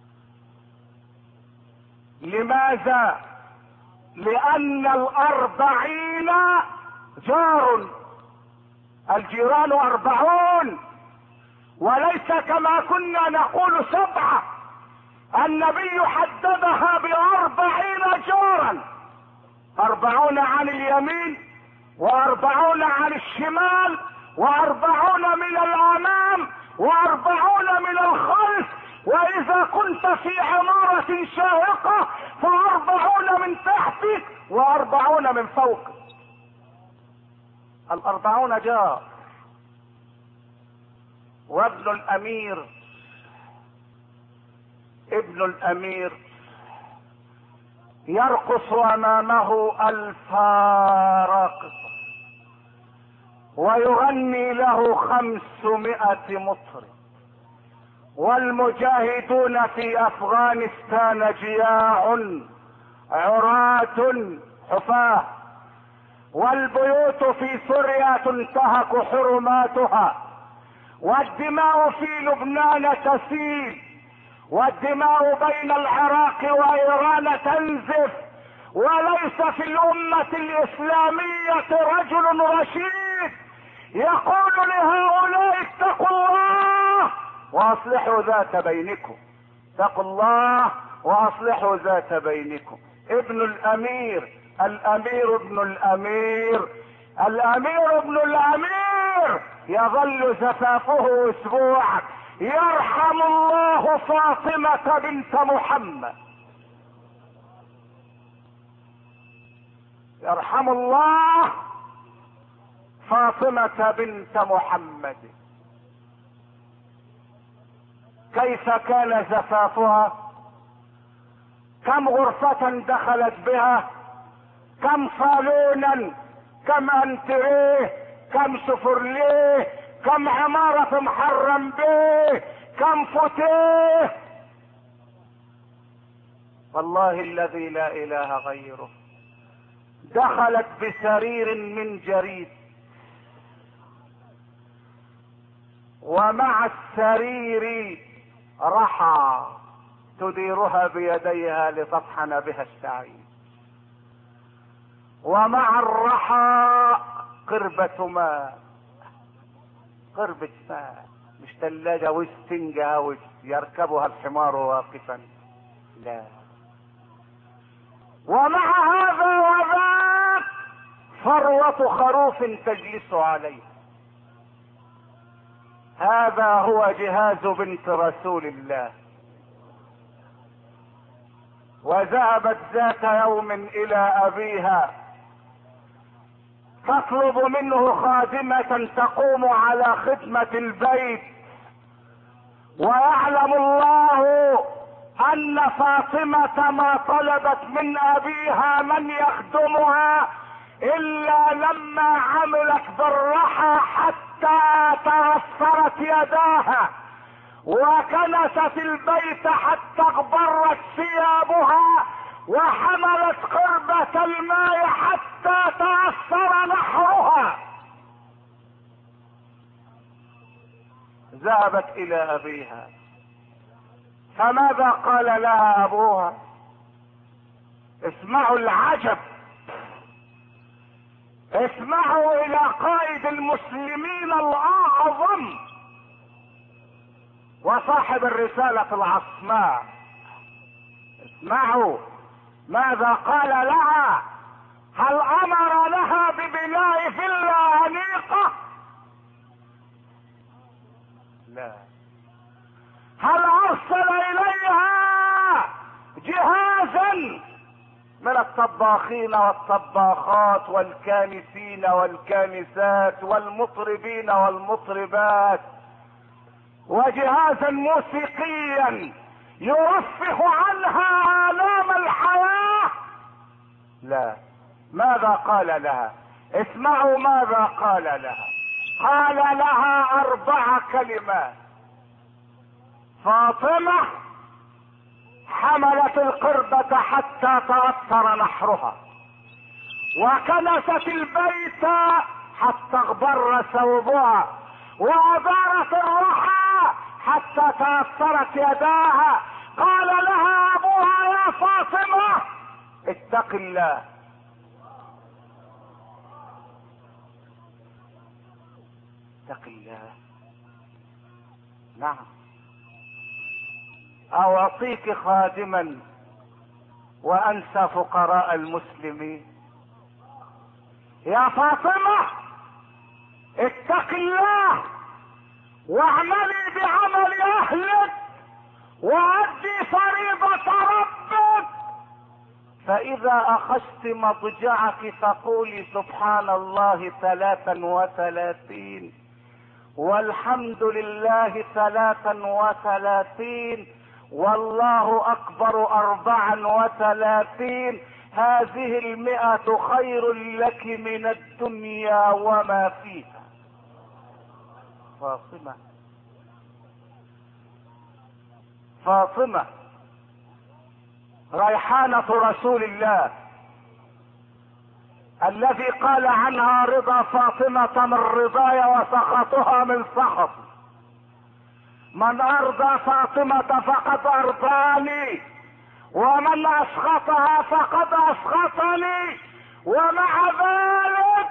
لماذا؟ لان الاربعين جار، الجيران اربعون، وليس كما كنا نقول سبعة. النبي حددها باربعين جارا: اربعون عن اليمين، واربعون عن الشمال، واربعون من الامام، واربعون من الخلف، واذا كنت في عمارة شاهقة فاربعون من تحتك واربعون من فوقك. الاربعون جار. وابن الامير، ابن الامير يرقص امامه الف راقصة. ويغني له خمسمائة مطرب، والمجاهدون في افغانستان جياع عراة حفاة، والبيوت في سوريا تنتهك حرماتها، والدماء في لبنان تسيل، والدماء بين العراق وايران تنزف، وليس في الامة الاسلامية رجل رشيد يقول لهؤلاء اتقوا الله واصلحوا ذات بينكم، اتقوا الله واصلحوا ذات بينكم. ابن الامير، الامير ابن الامير، الامير ابن الامير يظل زفافه اسبوعا. يرحم الله فاطمة بنت محمد، يرحم الله فاطمة بنت محمد. كيف كان زفافها؟ كم غرفة دخلت بها، كم صالونا، كم انتريه، كم سفرليه، كم عمارة محرم به، كم فتيه. والله الذي لا اله غيره دخلت بسرير من جريد، ومع السرير رحى تديرها بيديها لتطحن بها الشعير، ومع الرحى قربة ماء، قربة ماء، مش ثلاجة واستنجة يركبها الحمار واقفا، لا. ومع هذا وذاك فروة خروف تجلس عليه. هذا هو جهاز بنت رسول الله. وذهبت ذات يوم الى ابيها تطلب منه خادمة تقوم على خدمة البيت، ويعلم الله ان فاطمة ما طلبت من ابيها من يخدمها الا لما عملت بالرحى حتى تأثرت يداها، وكنست البيت حتى اغبرت ثيابها، وحملت قربة الماء حتى تأثر نحرها. ذهبت الى ابيها، فماذا قال لها ابوها؟ اسمعوا العجب، اسمعوا الى قائد المسلمين الاعظم وصاحب الرسالة العصماء. اسمعوا ماذا قال لها. هل امر لها ببناء فيلا انيقة؟ لا. هل ارسل اليها جهازا من الطباخين والطباخات والكانسين والكانسات والمطربين والمطربات وجهازا موسيقيا يرفه عنها آلام الحياة؟ لا. ماذا قال لها؟ اسمعوا ماذا قال لها. قال لها اربع كلمات. فاطمة حملت القربة حتى تأثر نحرها، وكنست البيت حتى اغبر ثوبها، وأدارت الرحى حتى تأثرت يداها. قال لها ابوها يا فاطمة اتق الله، اتق الله. نعم. اعطيك خادما وانسى فقراء المسلمين؟ يا فاطمة اتق الله واعملي بعمل اهلك وادي فريضة ربك، فاذا اخذت مضجعك فقولي سبحان الله ثلاثا وثلاثين والحمد لله ثلاثا وثلاثين والله اكبر اربعا وثلاثين. هذه المئة خير لك من الدنيا وما فيها. فاطمة فاطمة ريحانة رسول الله الذي قال عنها رضا فاطمة من رضاي وسخطها من سخطي. من ارضى فاطمة فقد ارضاني، ومن اسخطها فقد اسخطني. ومع ذلك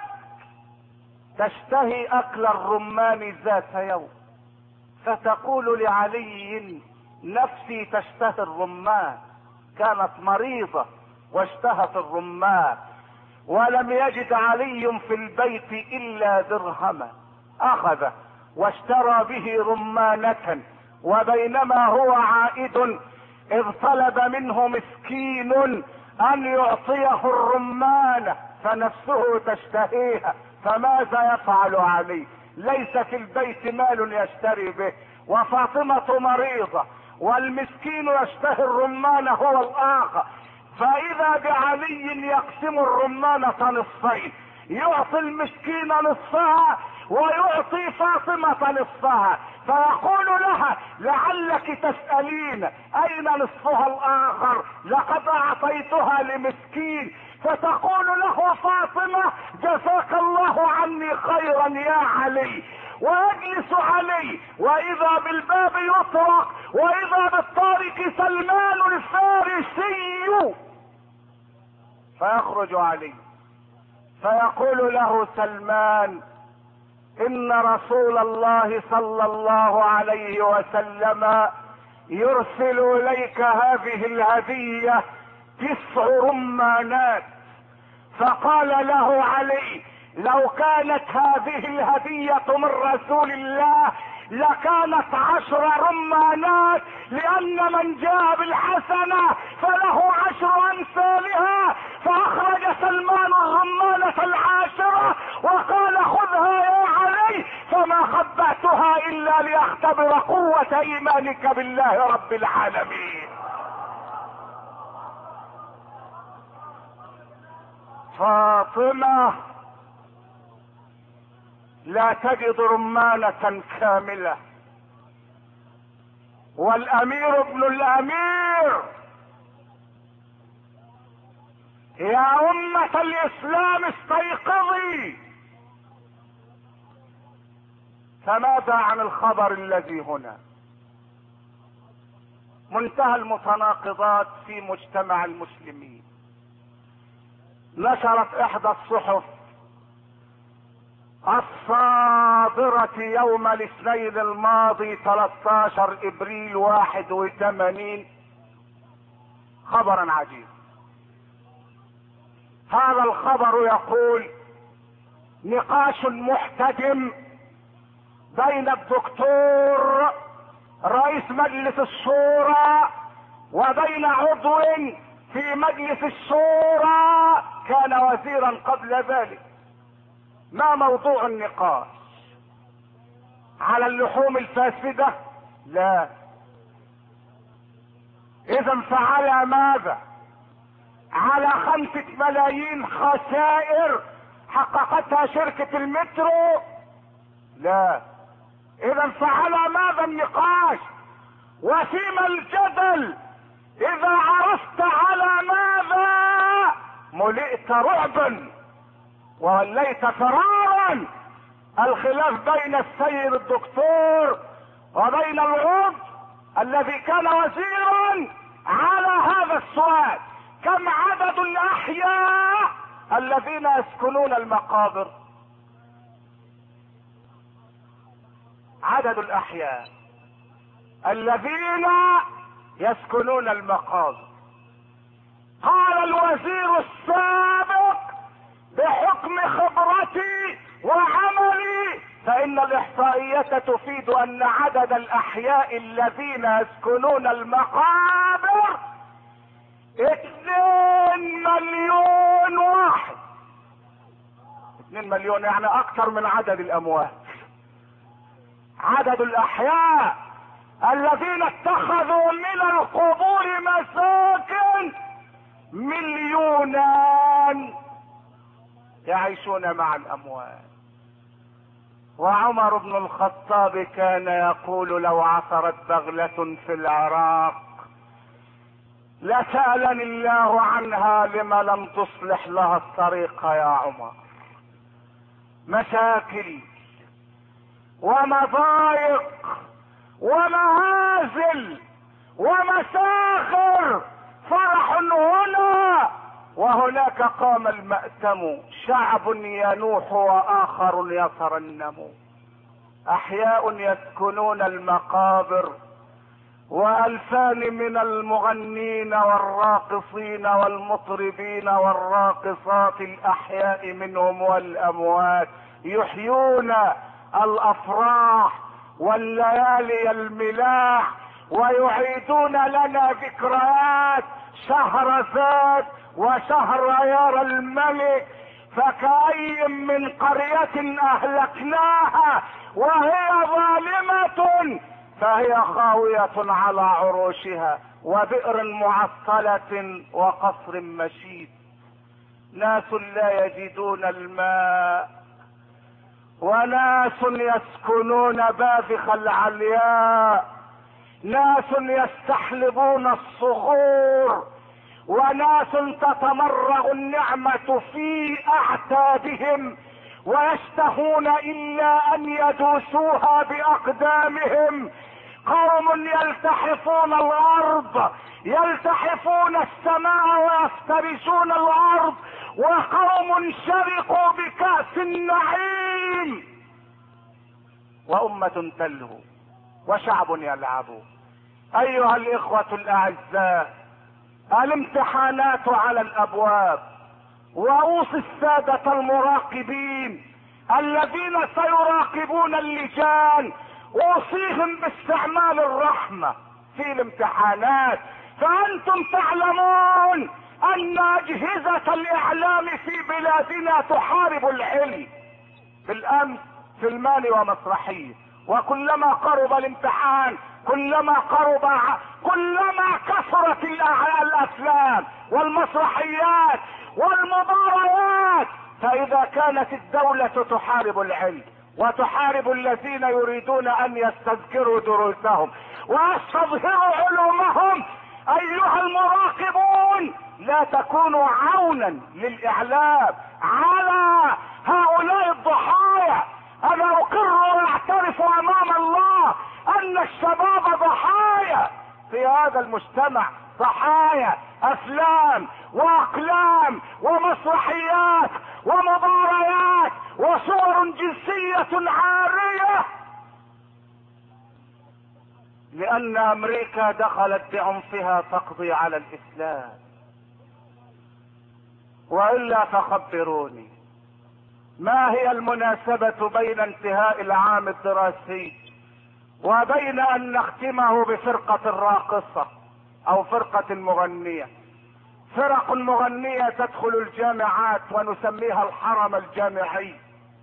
تشتهي اكل الرمان ذات يوم، فتقول لعلي نفسي تشتهي الرمان. كانت مريضة واشتهت الرمان، ولم يجد علي في البيت الا درهما، اخذه واشترى به رمانة. وبينما هو عائد اذ طلب منه مسكين ان يعطيه الرمانة، فنفسه تشتهيها. فماذا يفعل علي؟ ليس في البيت مال يشتري به، وفاطمة مريضة، والمسكين يشتهي الرمان هو الاخر. فاذا بعلي يقسم الرمانة نصفين، يعطي المسكين نصفها ويعطي فاطمة نصفها، فيقول لها لعلك تسألين اين نصفها الاخر، لقد اعطيتها لمسكين. فتقول له فاطمة جزاك الله عني خيرا يا علي. ويجلس علي، واذا بالباب يطرق، واذا بالطارق سلمان الفارسي. فيخرج علي فيقول له سلمان ان رسول الله صلى الله عليه وسلم يرسل اليك هذه الهدية تسع رمانات. فقال له علي لو كانت هذه الهدية من رسول الله لكانت عشر رمانات، لان من جاء بالحسنة فله عشر امثالها. فاخرج سلمان الرمانة العاشرة وقال خذها يا علي، فما خبأتها الا لاختبر قوة ايمانك بالله رب العالمين. فاطمة لا تجد رمانة كاملة، والامير ابن الامير. يا امة الاسلام استيقظي. فماذا عن الخبر الذي هنا؟ منتهى المتناقضات في مجتمع المسلمين. نشرت احدى الصحف الصادرة يوم الاثنين الماضي ثلاثة عشر ابريل واحد وثمانين خبرا عجيب. هذا الخبر يقول نقاش محتدم بين الدكتور رئيس مجلس الشورى وبين عضو في مجلس الشورى كان وزيرا قبل ذلك. ما موضوع النقاش؟ على اللحوم الفاسدة؟ لا. اذا فعلى ماذا؟ على خمسة ملايين خسائر حققتها شركة المترو؟ لا. اذا فعلى ماذا النقاش؟ وفيما الجدل؟ اذا عرفت على ماذا ملئت رعبا ووليت فرارا. الخلاف بين السيد الدكتور وبين العضو الذي كان وزيرا على هذا السؤال: كم عدد الاحياء الذين يسكنون المقابر؟ عدد الاحياء الذين يسكنون المقابر. قال الوزير السابق: بحكم خبرتي وعملي فإن الإحصائية تفيد أن عدد الأحياء الذين يسكنون المقابر اثنين مليون واحد. اثنين مليون يعني أكثر من عدد الأموات. عدد الأحياء الذين اتخذوا من القبور مساكن مليونان يعيشون مع الأموات. وعمر بن الخطاب كان يقول لو عثرت بغلة في العراق لسألني الله عنها لما لم تصلح لها الطريق يا عمر. مشاكل ومضايق ومهازل ومساخر، فرح هنا وهناك قام المأتم، شعب ينوح وآخر يترنم، أحياء يسكنون المقابر، وألفان من المغنين والراقصين والمطربين والراقصات الأحياء منهم والأموات يحيون الأفراح والليالي الملاح، ويعيدون لنا ذكريات شهرزاد وشهريار الملك. فكأي من قرية أهلكناها وهي ظالمة فهي خاوية على عروشها، وبئر معطلة وقصر مشيد. ناس لا يجدون الماء، وناس يسكنون باذخ العلياء، ناس يستحلبون الصخور، وناس تتمرغ النعمة في اعتابهم ويشتهون الا ان يدوسوها باقدامهم. قوم يلتحفون الارض، يلتحفون السماء ويفترسون الارض، وقوم شرقوا بكأس النعيم، وامة تلهو وشعب يلعب. ايها الاخوة الاعزاء، الامتحانات على الابواب، واوصي السادة المراقبين الذين سيراقبون اللجان، اوصيهم باستعمال الرحمة في الامتحانات. فانتم تعلمون ان اجهزة الاعلام في بلادنا تحارب العلم. بالامس فيلمان ومسرحية، وكلما قرب الامتحان كلما قرب كلما كثرت الافلام والمسرحيات والمباريات. فاذا كانت الدولة تحارب العلم وتحارب الذين يريدون ان يستذكروا دروسهم ويستظهروا علومهم، ايها المراقبون لا تكونوا عونا للاعلام على هؤلاء الضحايا. انا اقر واعترف امام الله ان الشباب ضحايا في هذا المجتمع، ضحايا افلام واقلام ومسرحيات ومباريات وصور جنسية عارية، لان امريكا دخلت بعنفها تقضي على الاسلام. والا فخبروني، ما هي المناسبة بين انتهاء العام الدراسي وبين ان نختمه بفرقة الراقصة او فرقة المغنية؟ فرق مغنية تدخل الجامعات ونسميها الحرم الجامعي.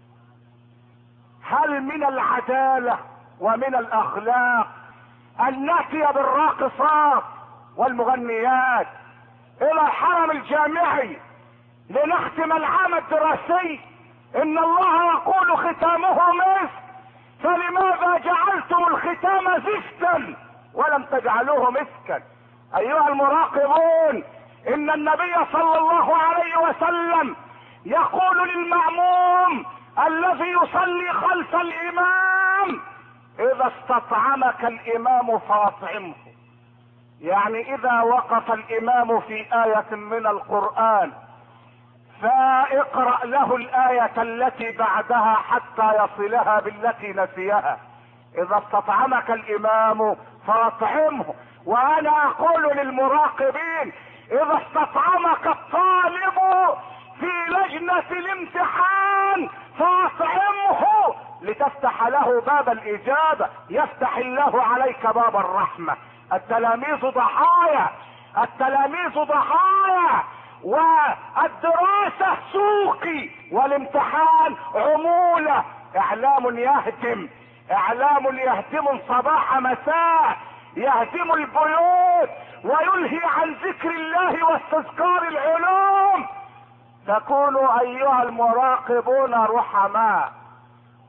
هل من العدالة ومن الاخلاق ان ناتي بالراقصات والمغنيات الى الحرم الجامعي لنختم العام الدراسي؟ ان الله يقول ختامه مسك، فلماذا جعلتم الختام زفتا ولم تجعلوه مسكا؟ ايها المراقبون، ان النبي صلى الله عليه وسلم يقول للمأموم الذي يصلي خلف الامام: اذا استطعمك الامام فاطعمه. يعني اذا وقف الامام في آية من القرآن فاقرأ له الآية التي بعدها حتى يصلها بالتي نسيها. اذا استطعمك الامام فاطعمه. وانا اقول للمراقبين: اذا استطعمك الطالب في لجنة الامتحان فاطعمه لتفتح له باب الاجابة، يفتح الله عليك باب الرحمة. التلاميذ ضحايا، التلاميذ ضحايا، والدراسة سوقي والامتحان عمولة. اعلام يهدم، اعلام يهدم صباح مساء، يهدم البيوت ويلهي عن ذكر الله واستذكار العلوم. تكونوا ايها المراقبون رحماء،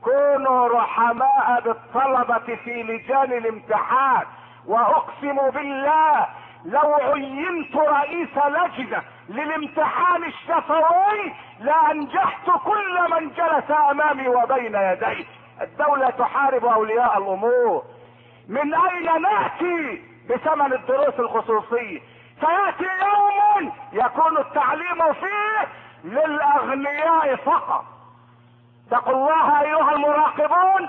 كونوا رحماء بالطلبة في لجان الامتحان. واقسم بالله لو عينت رئيس لجنة للامتحان الشفوي لانجحت كل من جلس امامي وبين يدي. الدولة تحارب اولياء الامور. من اين نأتي بثمن الدروس الخصوصية؟ سيأتي يوم يكون التعليم فيه للاغنياء فقط. اتقوا الله ايها المراقبون،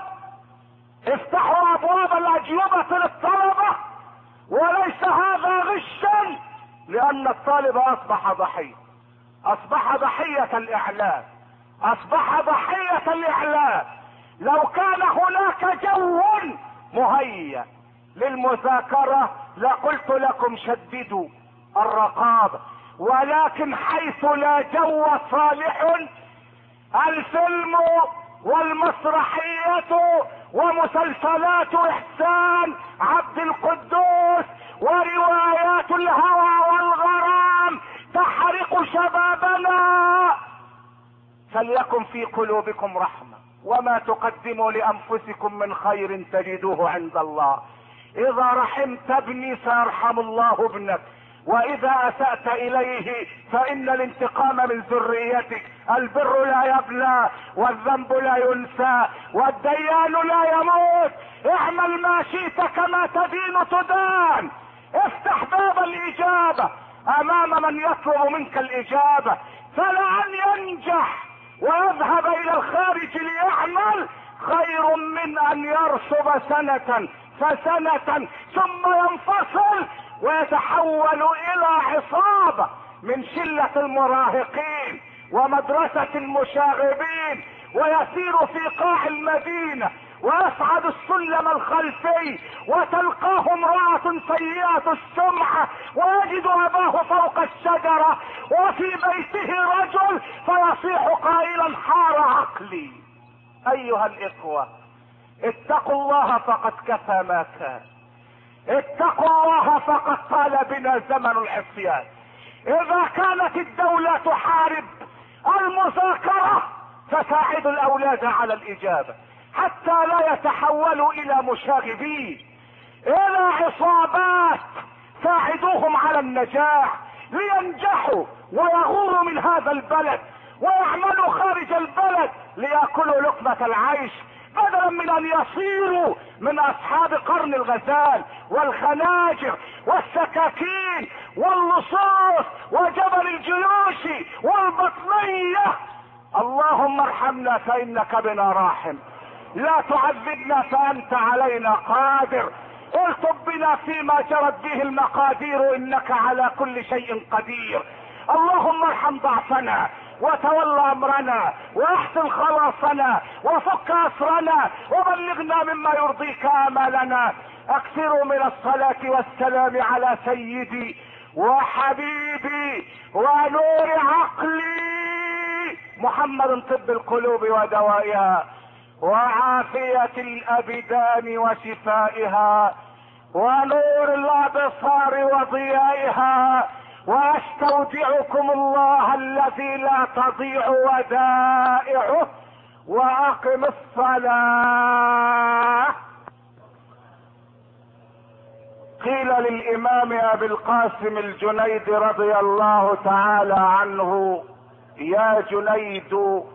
افتحوا ابواب الاجوبة للطلبة، وليس هذا غشا، لان الطالب اصبح ضحية، اصبح ضحية الاعلام، اصبح ضحية الاعلام. لو كان هناك جو مهيأ للمذاكرة لقلت لكم شددوا الرقابة، ولكن حيث لا جو صالح، الفيلم والمسرحية ومسلسلات احسان عبد القدوس وروايات الهوى والغرام تحرق شبابنا. فليكن في قلوبكم رحمة، وما تقدموا لانفسكم من خير تجدوه عند الله. اذا رحمت ابني سيرحم الله ابنك، واذا اسأت اليه فان الانتقام من ذريتك. البر لا يبلى والذنب لا ينسى والديان لا يموت. اعمل ما شئت كما تدين تدان. افتح باب الاجابة امام من يطلب منك الاجابة، فلان ينجح ويذهب الى الخارج ليعمل خير من ان يرسب سنة فسنة ثم ينفصل ويتحول الى عصابة من شلة المراهقين ومدرسة المشاغبين، ويسير في قاع المدينة ويصعد السلم الخلفي وتلقاه امرأة سيئة السمعة ويجد اباه فوق الشجرة وفي بيته رجل فيصيح قائلا حار عقلي. ايها الاخوة اتقوا الله فقد كفى ما كان. اتقوا الله فقد طال بنا زمن العصيان. اذا كانت الدولة تحارب المذاكرة فساعدوا الاولاد على الاجابة حتى لا يتحولوا الى مشاغبين، الى عصابات. ساعدوهم على النجاح لينجحوا ويغوروا من هذا البلد ويعملوا خارج البلد ليأكلوا لقمة العيش، بدلا من ان يصيروا من اصحاب قرن الغزال والخناجر والسكاكين واللصوص وجبل الجيوش والبطنية. اللهم ارحمنا فانك بنا راحم، لا تعذبنا فانت علينا قادر. الطب بنا فيما جرت به المقادير انك على كل شيء قدير. اللهم ارحم ضعفنا وتولى امرنا واحسن خلاصنا وفك اسرنا وبلغنا مما يرضيك امالنا. اكثروا من الصلاة والسلام على سيدي وحبيبي ونور عقلي محمد، طب القلوب ودوائها وعافية الابدان وشفائها ونور الابصار وضيائها. واستودعكم الله الذي لا تضيع ودائعه واقم الصلاة. قيل للامام ابي القاسم الجنيد رضي الله تعالى عنه: يا جنيد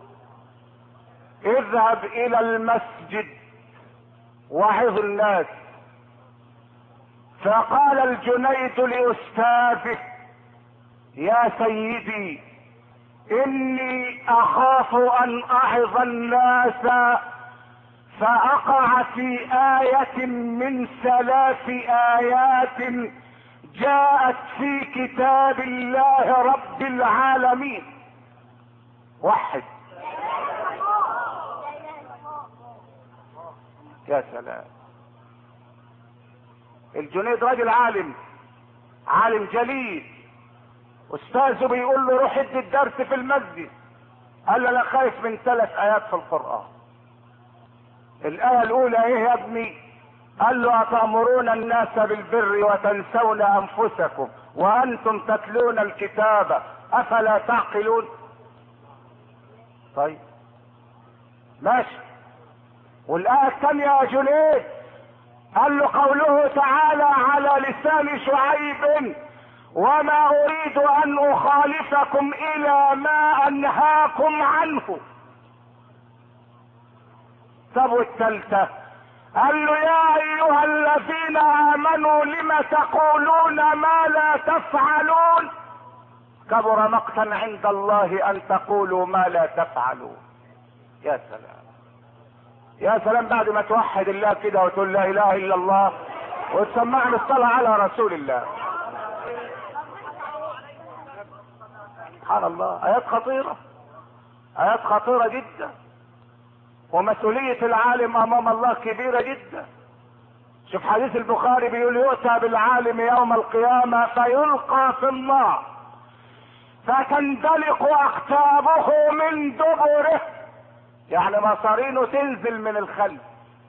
اذهب الى المسجد وعظ الناس. فقال الجنيد لاستاذه: يا سيدي اني اخاف ان اعظ الناس فاقع في آية من ثلاث آيات جاءت في كتاب الله رب العالمين. وحد. يا سلام. الجنيد راجل عالم، عالم جليل. استاذه بيقول له روح ادي الدرس في المسجد. قال له انا خايف من ثلاث ايات في القرآن. الايه الاولى ايه يا ابني؟ قال له: اتأمرون الناس بالبر وتنسون انفسكم وانتم تتلون الكتاب افلا تعقلون. طيب ماشي. والآية الثانية يا جنيد قال له قوله تعالى على لسان شعيب وما اريد ان اخالفكم الى ما انهاكم عنه. طب والثالثة قال له يا ايها الذين امنوا لم تقولون ما لا تفعلون كبر مقتا عند الله ان تقولوا ما لا تفعلون. يا سلام يا سلام، بعد ما توحد الله كده وتقول لا اله الا الله وتسمعني الصلاة على رسول الله. سبحان الله، ايات خطيرة، ايات خطيرة جدا، ومسؤولية العالم امام الله كبيرة جدا. شوف حديث البخاري بيقول يؤتى بالعالم يوم القيامة فيلقى في النار فتندلق اقتابه من دبره، يعني مصارينه تنزل من الخلف،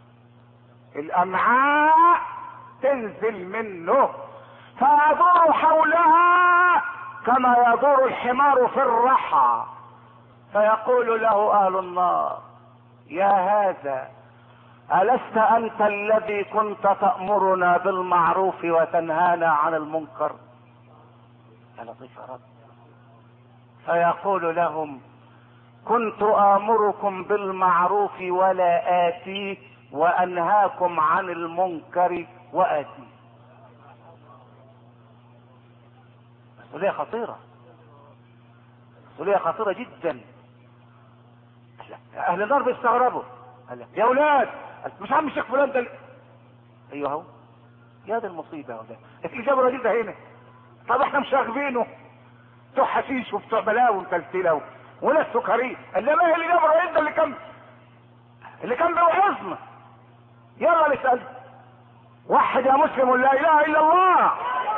الامعاء تنزل منه فيدور حولها كما يدور الحمار في الرحى، فيقول له اهل النار يا هذا ألست أنت الذي كنت تأمرنا بالمعروف وتنهانا عن المنكر؟ يا لطيف يا رب. فيقول لهم كنت آمركم بالمعروف ولا آتيه وأنهاكم عن المنكر وآتيه. مسؤولية خطيرة، مسؤولية خطيرة جدا. أهل النار بيستغربوا، يا أولاد مش عم الشيخ فلان ده. أيوه هو، يا ده المصيبة يا أولاد، الإجابة الراجل ده هنا. طب احنا مش راغبينه بتوع حشيش وبتوع بلاوي ومتلتلة وناس سكري، اللي ما هي الإجابة الراجل ده اللي كان اللي كان بيوعظنا. يلا نسأل واحد يا مسلم لا إله إلا الله،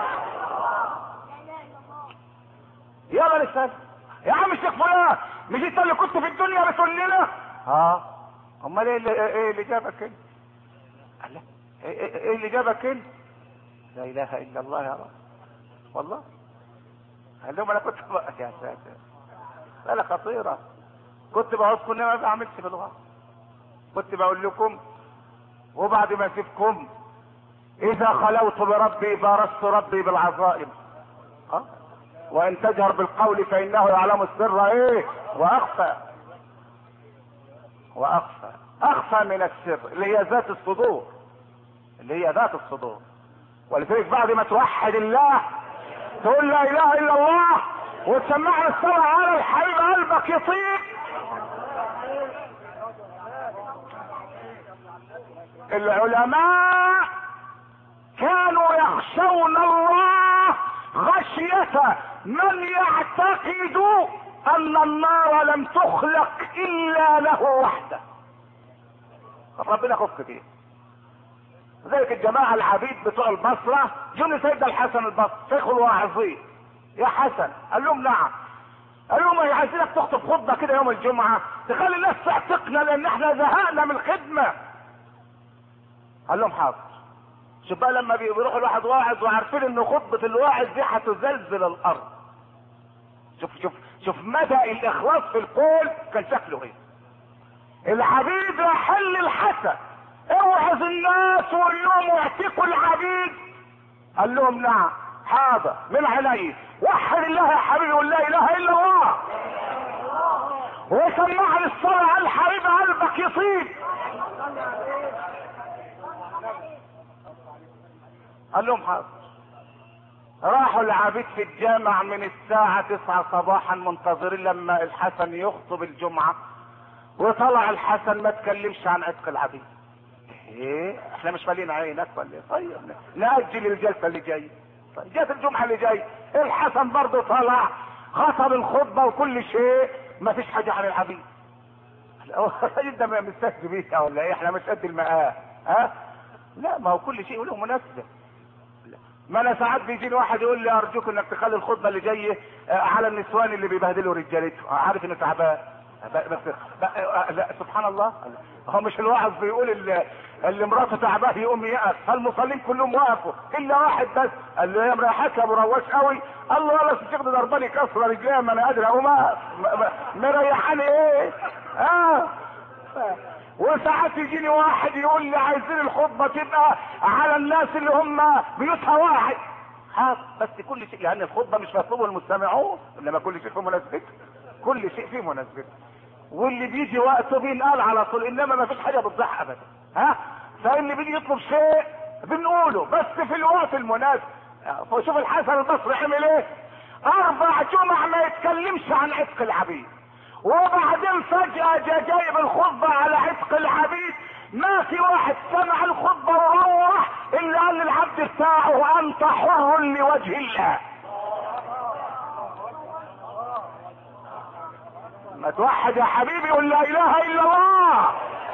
يلا نسأل يا عم الشيخ فلان مش انت اللي كنت في الدنيا بتقول لنا؟ اه امال ايه اللي ايه اللي جابك هنا؟ قال لا ايه, إيه اللي جابك هنا؟ لا اله الا الله يا رب. والله قال لهم انا كنت بقى يا ساتر، لا خطيره، كنت بقولكم ما بعملش بالغلط، كنت بقول لكم وبعد ما اسيبكم اذا خلوت بربي بارزت ربي بالعظائم. اه وان تجهر بالقول فانه يعلم السر ايه واخفى، واخفى اخفى من السر اللي هي ذات الصدور، اللي هي ذات الصدور. ولذلك بعد ما توحد الله تقول لا اله الا الله وتسمعني الصلاة على الحبيب قلبك يطيب. العلماء كانوا يخشون الله خشية من يعتقد ان النار لم تخلق الا له وحده. ربنا خوف كتير. ذلك الجماعة العبيد بتوع البصرة جوني سيدنا الحسن البصري شيخ الواعظين، يا حسن قال لهم نعم، قال لهم عايزينك تخطب خطبة كده يوم الجمعة تخلي الناس تعتقنا لان احنا زهقنا من الخدمة. قال لهم حاضر. شوف بقى لما بيروح الواحد واعظ وعارفين ان خطبة الواعظ دي هتزلزل الارض. شوف شوف شوف مدى الاخلاص في القول كان شكله ايه. العبيد يحل الحسن اوعظ الناس وقول لهم واعتقوا العبيد. قال لهم نعم حاضر من عيني. وحد الله يا حبيبي ولا لا اله الا الله وسمعني الصلاة على الحبيب قلبك يطيب. قال لهم حاضر. راحوا العبيد في الجامع من الساعة تسعة صباحا منتظرين لما الحسن يخطب الجمعة، وطلع الحسن ما تكلمش عن عتق العبيد. ايه احنا مش مالين عينك ولا ايه؟ طيب نأجل الجلسة اللي جاي. طيب جات الجمعة اللي جاي الحسن برضه طلع خطب الخطبة وكل شيء، ما فيش حاجة عن العبيد. الراجل ده مستهزئ بيها ولا ايه؟ احنا مش قد المقام. ها لا ما هو كل شيء له مناسبة. ما انا ساعات بيجيني واحد يقول لي ارجوك انك تخلي الخطبة اللي جايه على النسوان اللي بيبهدلوا رجالته، عارف انه تعبان. بس لا سبحان الله، هو مش الواحد بيقول اللي, اللي مراته تعباه يقوم يقف، فالمصلين كلهم وقفوا الا واحد بس قال له يا مريحك يا ابو رواش قوي. قال له والله الشيخ ده ضرباني كسره رجليها ما انا قادر اقوم اقف، مريحاني ايه؟ اه وساعات يجيني واحد يقول لي عايزين الخطبه تبقى على الناس اللي هم بيوتها واحد. ها بس كل شيء، لان الخطبه مش مطلوب المستمعون، انما كل شيء فيه مناسبته، كل شيء فيه مناسبته، واللي بيجي وقته بينقال على طول، انما ما فيش حاجه بتضحك ابدا. ها فاللي بيجي يطلب شيء بنقوله بس في الوقت المناسب. شوف الحسن البصري عمل ايه؟ اربع جمع ما يتكلمش عن عتق العبيد، وبعدين فجأة جا جايب الخطبة على عتق العبيد. ما في واحد سمع الخطبة وروح الا قال للعبد بتاعه انت حر لوجه الله. ما توحد يا حبيبي قل لا اله الا الله.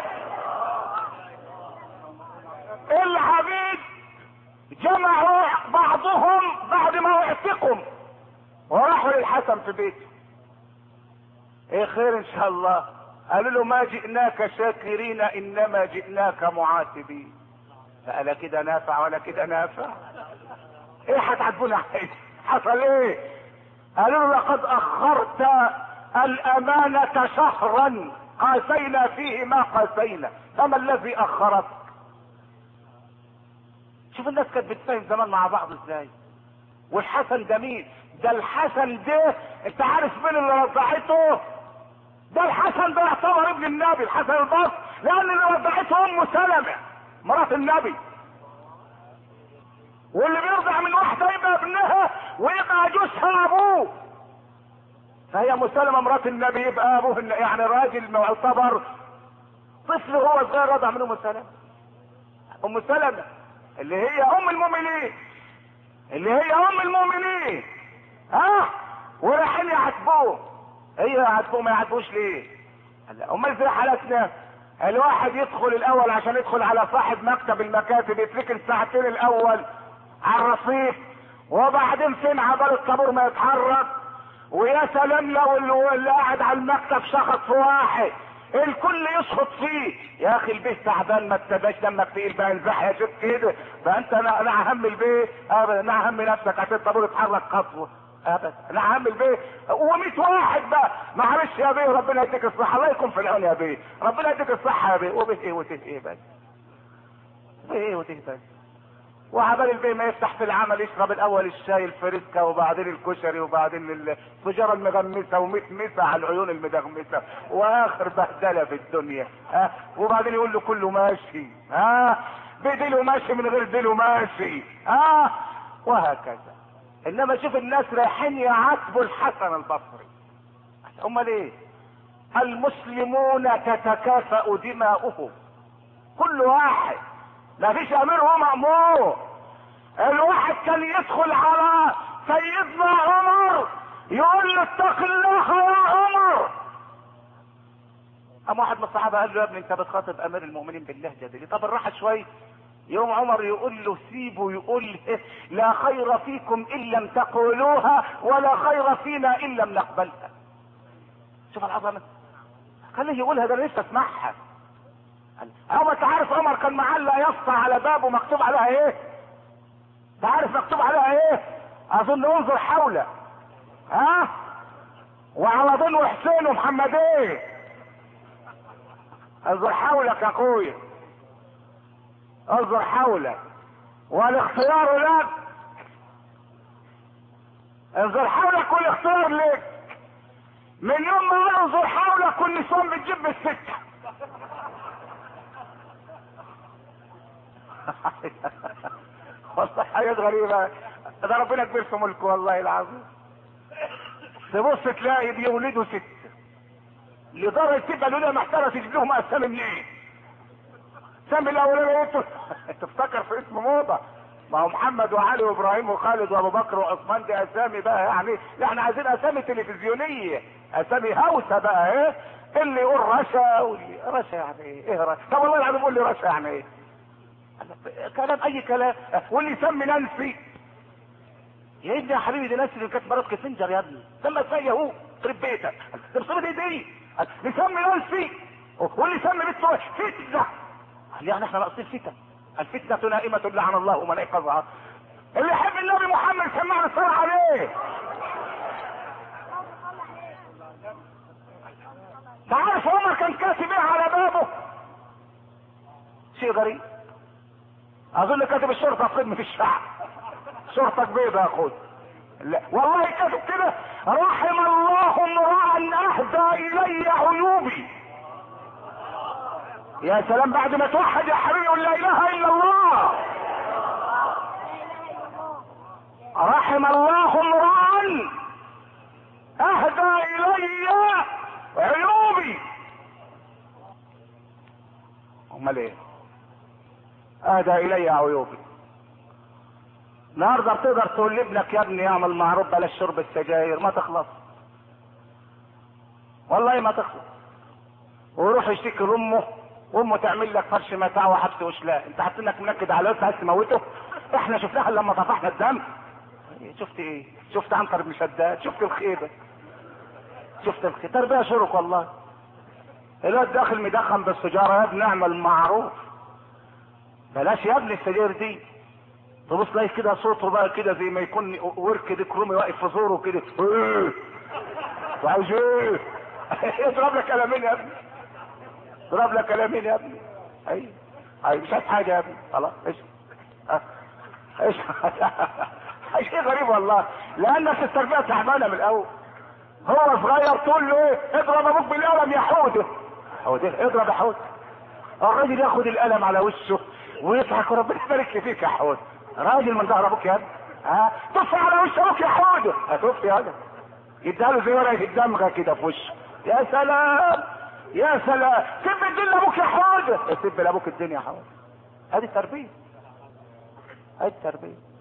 العبيد جمعوا بعضهم بعد ما اعتقوا وراحوا للحسن في بيته. ايه خير ان شاء الله؟ قالوا له ما جئناك شاكرين انما جئناك معاتبين. فقال كده نافع ولا كده نافع؟ ايه هتعاتبونا؟ حصل ايه؟ قالوا له لقد اخرت الامانة شهرا قاسينا فيه ما قاسينا، فما الذي اخرك؟ شوف الناس كانت بتفهم زمان مع بعض ازاي. والحسن ده مين؟ ده الحسن ده انت عارف مين اللي رضعته؟ ده الحسن ده يعتبر ابن النبي الحسن البصري، لان اللي رضعته ام سلمة مرات النبي. واللي بيرضع من واحدة يبقى ابنها ويبقى جوزها ابوه. فهي ام سلمة مرات النبي يبقى ابوه، يعني راجل معتبر طفل هو صغير رضع من ام سلمة. ام سلمة اللي هي ام المؤمنين، اللي هي ام المؤمنين. ها ورايحين يعاتبوه. هي يعاتبوه ما يعاتبوش ليه؟ امال زي حالتنا الواحد يدخل الاول عشان يدخل على صاحب مكتب المكاتب يتركن ساعتين الاول على الرصيف، وبعدين فين عبال الطابور ما يتحرك. ويا سلام لو اللي قاعد على المكتب شخص في واحد الكل يشخط فيه. يا اخي البيت تعبان ما ابتداش دمك تقيل بقى انزح يا شيخ كده. فانت انا اهم البيت ابدا، انا اهم نفسك عشان الطابور يتحرك خطوه ابدا، انا اهم البيت. وميت واحد بقى معلش يا بيه ربنا يديك الصحه، الله يكون في العون يا بيه، ربنا يديك الصحه يا بيه. وبيه ايه وتيه ايه بس؟ ايه وتيه بس؟ وعبال البيه ما يفتح في العمل يشرب الاول الشاي الفريسكا وبعدين الكشري وبعدين الفجاره المغمسه ومتمسه على العيون المدغمسه واخر بهدله في الدنيا. ها وبعدين يقول له كله ماشي، ها بديله ماشي من غير ديله ماشي، ها وهكذا. انما شوف الناس رايحين يعاتبوا الحسن البصري. امال ايه؟ المسلمون تتكافأ دماؤهم، كل واحد ما فيش امير ومأمور. الواحد كان يدخل على سيدنا عمر يقول له اتق الله يا عمر. قام واحد من الصحابه قال له يا ابني انت بتخاطب امير المؤمنين باللهجه دي، طب الراحه شويه. يوم عمر يقول له سيبه يقول لا خير فيكم ان لم تقولوها ولا خير فينا ان لم نقبلها. شوف العظمه، خليه يقولها ده انا لسه اسمعها. عمر تعرف عمر كان معلق يافطه على بابه مكتوب عليها ايه؟ تعرف مكتوب عليها ايه؟ اظن انظر حوله، ها وعلى ضن حسين ومحمدين. انظر حولك يا اخويا، انظر حولك والاختيار لك، انظر حولك والاختيار لك. من يوم ما انظر حولك والنسوان بتجيب السكه. والله حاجات غريبة، ده ربنا كبير في ملكه والله العظيم. تبص تلاقي بيولدوا ست لدرجة تبقى لولا محتارة تجيب لهم اسامي منين؟ سامي الاولاني انت تفتكر في اسم موضة، ما هو محمد وعلي وابراهيم وخالد وابو بكر وعثمان دي اسامي بقى يعني، احنا عايزين اسامي تلفزيونية، اسامي هوسة بقى. ايه اللي يقول رشا واللي رشا يعني ايه؟ ايه رشا؟ طب والله العظيم قول لي رشا يعني ايه؟ كلام اي كلام. واللي يسمي نانسي يا ابني يا حبيبي دي نانسي اللي كانت مرات كيسنجر يا ابني، سمى اسمها اهو خرب بيتك. ده بصيغه ايه دي؟ نسمي نانسي واللي يسمي بنته فتنه، يعني احنا ناقصين فتن. الفتنه نائمه لعن الله من ايقظها. اللي يحب النبي محمد سمعنا الصلاه عليه. تعرف عمر كان كاتب ايه على بابه؟ شيء غريب. اظن كاتب الشرطه في خدمه الشعب، شرطك بيضة يا اخوي. لا والله كاتب كده، رحم الله امرأ اهدى الي عيوبي. يا سلام، بعد ما توحد يا حبيبي قول لا اله الا الله. رحم الله امرأ اهدى الي عيوبي. امال ايه؟ اهدى الي عيوبي. النهارده بتقدر تقول لابنك يا ابني اعمل معروف بلاش شرب السجاير، ما تخلص والله ما تخلص. ويروح يشتكي لامه وامه تعمل لك فرش متاع وحبس وشلاء. انت حاطط لك منكد على وسط عايز تموته؟ احنا شفناها لما طفحنا الدم. شفت ايه؟ شفت عنتر بن شداد، شفت الخيبه، شفت الخيبه. تربيه شرك والله. الواد داخل مدخن بالسجاره، يا ابني اعمل معروف بلاش يا ابني السجاير دي. تبص تلاقي كده صوته بقى كده زي ما يكون ورك ديك رومي واقف في زوره كده. ايه وعاوز ايه؟ اضرب لك قلمين يا ابني، اضرب لك قلمين يا ابني. اي اي مش عايز حاجه يا ابني، خلاص ايش ايش شيء غريب والله، لان في التربيه تعبانه من الاول. هو صغير تقول له ايه؟ اضرب ابوك بالقلم يا حوده. حوده اضرب يا حوده. الراجل ياخد القلم على وشه ويضحك وربنا يبارك لي فيك يا حوده. راجل من ظهر ابوك يا ابني. ها طف على وش ابوك يا حوده. هتف يا ابني. يديها له زي ورقه الدمغه كده في وشه. يا سلام يا سلام. سب الدنيا لابوك يا حوده. سب لابوك الدنيا يا حوده. هذه التربيه، هذه التربيه.